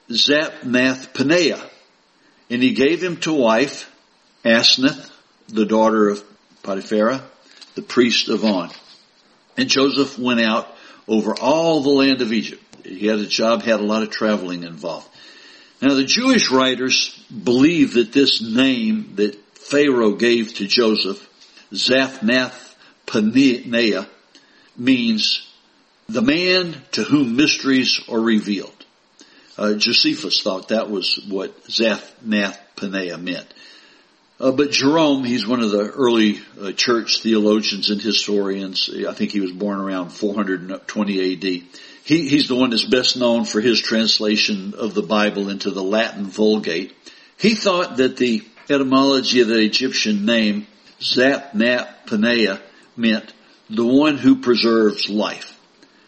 Zaphnath-Paneah, and he gave him to wife Asenath, the daughter of Potiphar, the priest of On. And Joseph went out over all the land of Egypt. He had a job, had a lot of traveling involved. Now the Jewish writers believe that this name that Pharaoh gave to Joseph, Zaphnath-Paneah, means the man to whom mysteries are revealed. Josephus thought that was what Zaphnath-Paneah meant. But Jerome, he's one of the early church theologians and historians. I think he was born around 420 AD. He's the one that's best known for his translation of the Bible into the Latin Vulgate. He thought that the etymology of the Egyptian name, Zaphnath-Paneah, meant the one who preserves life.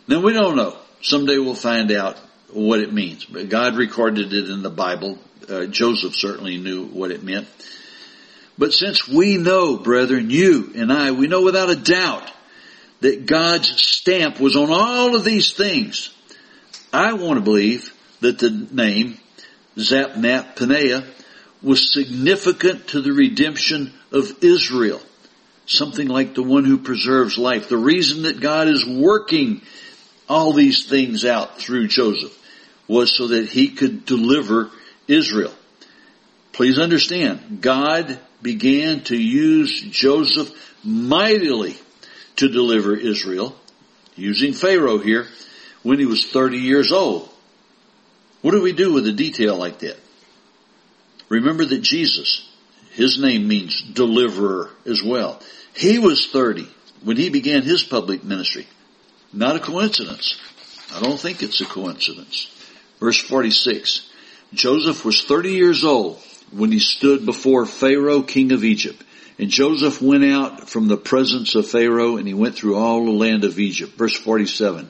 Now we don't know. Someday we'll find out what it means. But God recorded it in the Bible. Joseph certainly knew what it meant. But since we know, brethren, you and I, we know without a doubt that God's stamp was on all of these things, I want to believe that the name Zapnath-Paneah was significant to the redemption of Israel. Something like the one who preserves life. The reason that God is working all these things out through Joseph was so that he could deliver Israel. Please understand, God began to use Joseph mightily to deliver Israel, using Pharaoh here, when he was 30 years old. What do we do with a detail like that? Remember that Jesus, his name means deliverer as well. He was 30 when he began his public ministry. Not a coincidence. I don't think it's a coincidence. Verse 46. Joseph was 30 years old when he stood before Pharaoh, king of Egypt. And Joseph went out from the presence of Pharaoh, and he went through all the land of Egypt. Verse 47.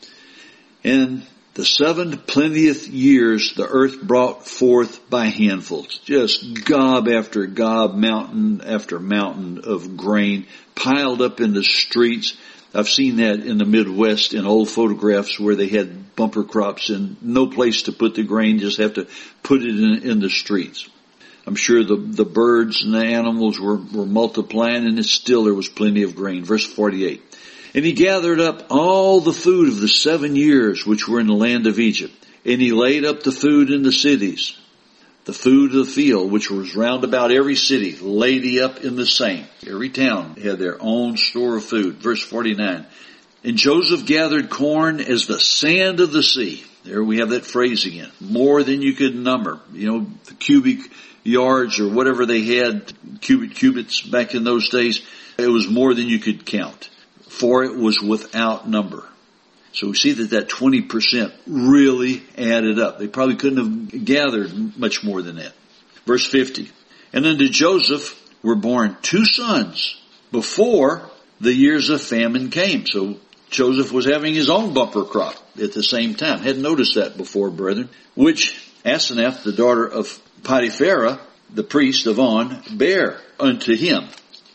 And the 7 plenteous years the earth brought forth by handfuls. Just gob after gob, mountain after mountain of grain piled up in the streets. I've seen that in the Midwest in old photographs where they had bumper crops and no place to put the grain, just have to put it in the streets. I'm sure the birds and the animals were multiplying, and still there was plenty of grain. Verse 48. And he gathered up all the food of the 7 years which were in the land of Egypt, and he laid up the food in the cities. The food of the field, which was round about every city, laid he up in the same. Every town had their own store of food. Verse 49. And Joseph gathered corn as the sand of the sea. There we have that phrase again. More than you could number. The cubic yards or whatever they had, cubits back in those days. It was more than you could count. For it was without number. So we see that 20% really added up. They probably couldn't have gathered much more than that. Verse 50. And unto Joseph were born 2 sons before the years of famine came. So Joseph was having his own bumper crop at the same time. Hadn't noticed that before, brethren. Which Asenath, the daughter of Potiphera, the priest of On, bare unto him.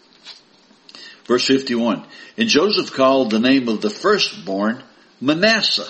Verse 51. And Joseph called the name of the firstborn Manasseh.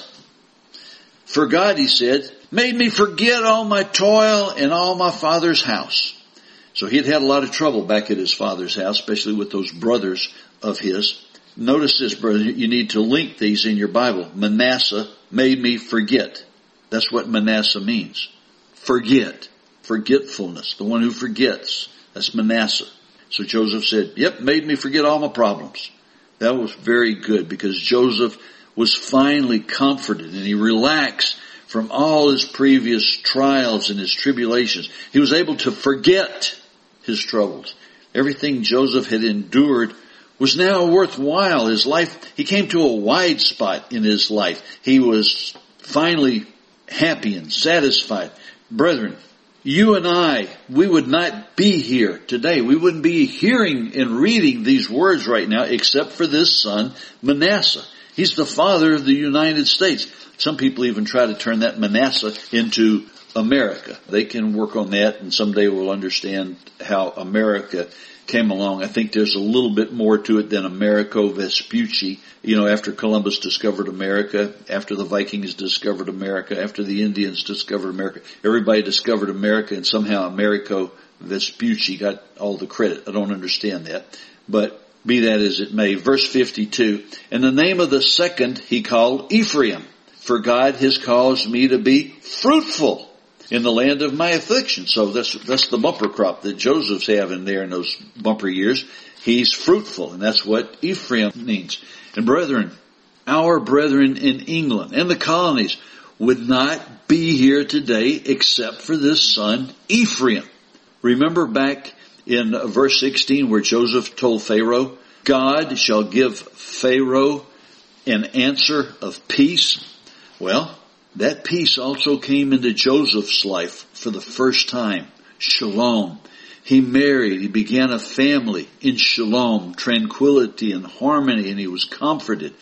For God, he said, made me forget all my toil and all my father's house. So he had a lot of trouble back at his father's house, especially with those brothers of his. Notice this, brother, you need to link these in your Bible. Manasseh made me forget. That's what Manasseh means. Forget. Forgetfulness. The one who forgets. That's Manasseh. So Joseph said, yep, made me forget all my problems. That was very good because Joseph was finally comforted and he relaxed from all his previous trials and his tribulations. He was able to forget his troubles. Everything Joseph had endured was now worthwhile. His life, he came to a wide spot in his life. He was finally happy and satisfied. Brethren, you and I, we would not be here today. We wouldn't be hearing and reading these words right now except for this son, Manasseh. He's the father of the United States. Some people even try to turn that Manasseh into America. They can work on that, and someday we'll understand how America came along. I think there's a little bit more to it than Americo Vespucci. After Columbus discovered America, after the Vikings discovered America, after the Indians discovered America, everybody discovered America, and somehow Americo Vespucci got all the credit. I don't understand that. But be that as it may, verse 52, and the name of the second he called Ephraim, for God has caused me to be fruitful in the land of my affliction. So that's the bumper crop that Joseph's having there in those bumper years. He's fruitful, and that's what Ephraim means. And brethren, our brethren in England and the colonies would not be here today except for this son Ephraim. Remember back in verse 16 where Joseph told Pharaoh, God shall give Pharaoh an answer of peace. Well, that peace also came into Joseph's life for the first time. Shalom. He married, he began a family in shalom, tranquility and harmony, and he was comforted.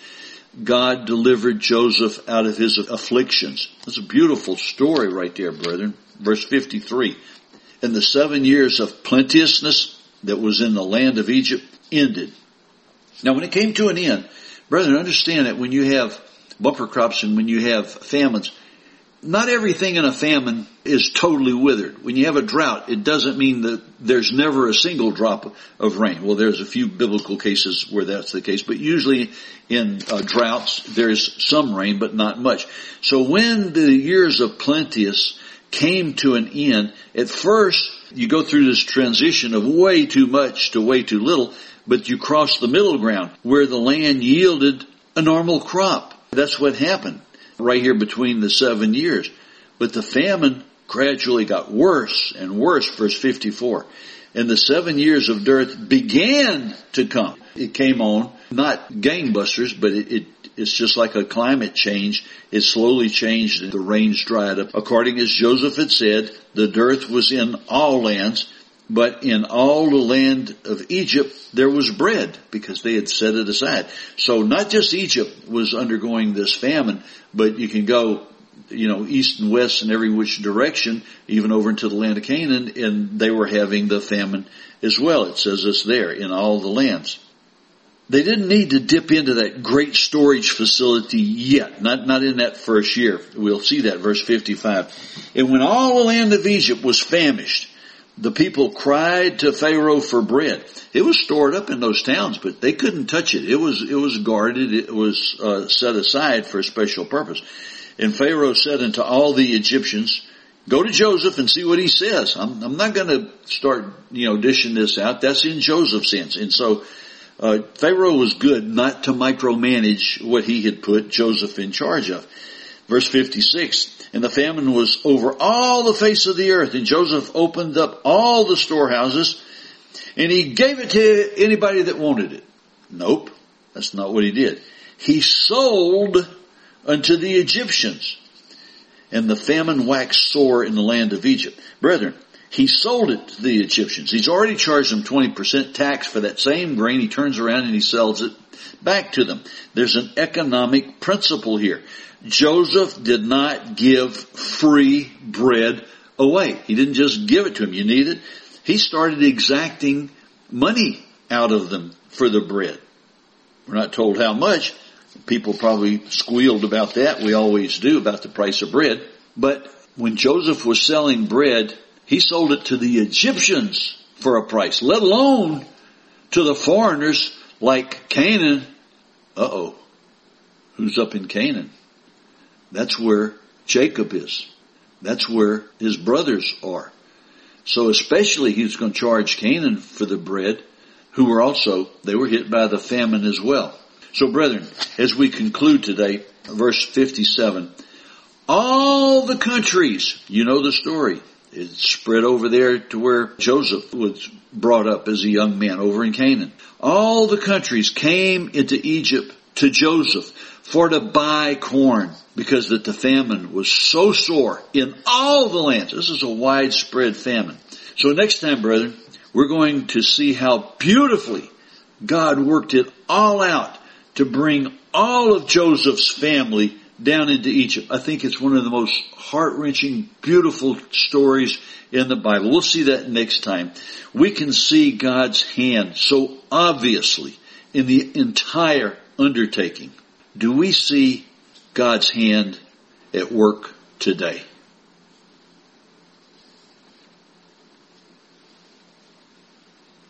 God delivered Joseph out of his afflictions. That's a beautiful story right there, brethren. Verse 53. And the 7 years of plenteousness that was in the land of Egypt ended. Now when it came to an end, brethren, understand that when you have bumper crops and when you have famines, not everything in a famine is totally withered. When you have a drought, it doesn't mean that there's never a single drop of rain. Well, there's a few biblical cases where that's the case, but usually in droughts, there's some rain, but not much. So when the years of plenteous came to an end, at first you go through this transition of way too much to way too little, but you cross the middle ground where the land yielded a normal crop. That's what happened right here between the 7 years. But the famine gradually got worse and worse, verse 54. And the 7 years of dearth began to come. It came on, not gangbusters, but it's just like a climate change. It slowly changed and the rains dried up. According as Joseph had said, the dearth was in all lands, but in all the land of Egypt there was bread because they had set it aside. So not just Egypt was undergoing this famine, but you can go, east and west and every which direction, even over into the land of Canaan, and they were having the famine as well. It says this there, in all the lands. They didn't need to dip into that great storage facility yet, not in that first year. We'll see that, verse 55. And when all the land of Egypt was famished, the people cried to Pharaoh for bread. It was stored up in those towns, but they couldn't touch it. It was guarded. It was set aside for a special purpose. And Pharaoh said unto all the Egyptians, go to Joseph and see what he says. I'm not going to start, dishing this out. That's in Joseph's hands. And so Pharaoh was good not to micromanage what he had put Joseph in charge of. Verse 56. And the famine was over all the face of the earth. And Joseph opened up all the storehouses, and he gave it to anybody that wanted it. Nope, that's not what he did. He sold unto the Egyptians. And the famine waxed sore in the land of Egypt. Brethren, he sold it to the Egyptians. He's already charged them 20% tax for that same grain. He turns around and he sells it back to them. There's an economic principle here. Joseph did not give free bread away. He didn't just give it to him. You need it. He started exacting money out of them for the bread. We're not told how much. People probably squealed about that. We always do about the price of bread. But when Joseph was selling bread, he sold it to the Egyptians for a price, let alone to the foreigners like Canaan. Who's up in Canaan? That's where Jacob is. That's where his brothers are. So especially he was going to charge Canaan for the bread, who were they were hit by the famine as well. So brethren, as we conclude today, verse 57, all the countries, you know the story. It spread over there to where Joseph was brought up as a young man over in Canaan. All the countries came into Egypt to Joseph for to buy corn, because that the famine was so sore in all the lands. This is a widespread famine. So next time, brethren, we're going to see how beautifully God worked it all out to bring all of Joseph's family down into Egypt. I think it's one of the most heart-wrenching, beautiful stories in the Bible. We'll see that next time. We can see God's hand so obviously in the entire undertaking. Do we see God's hand at work today?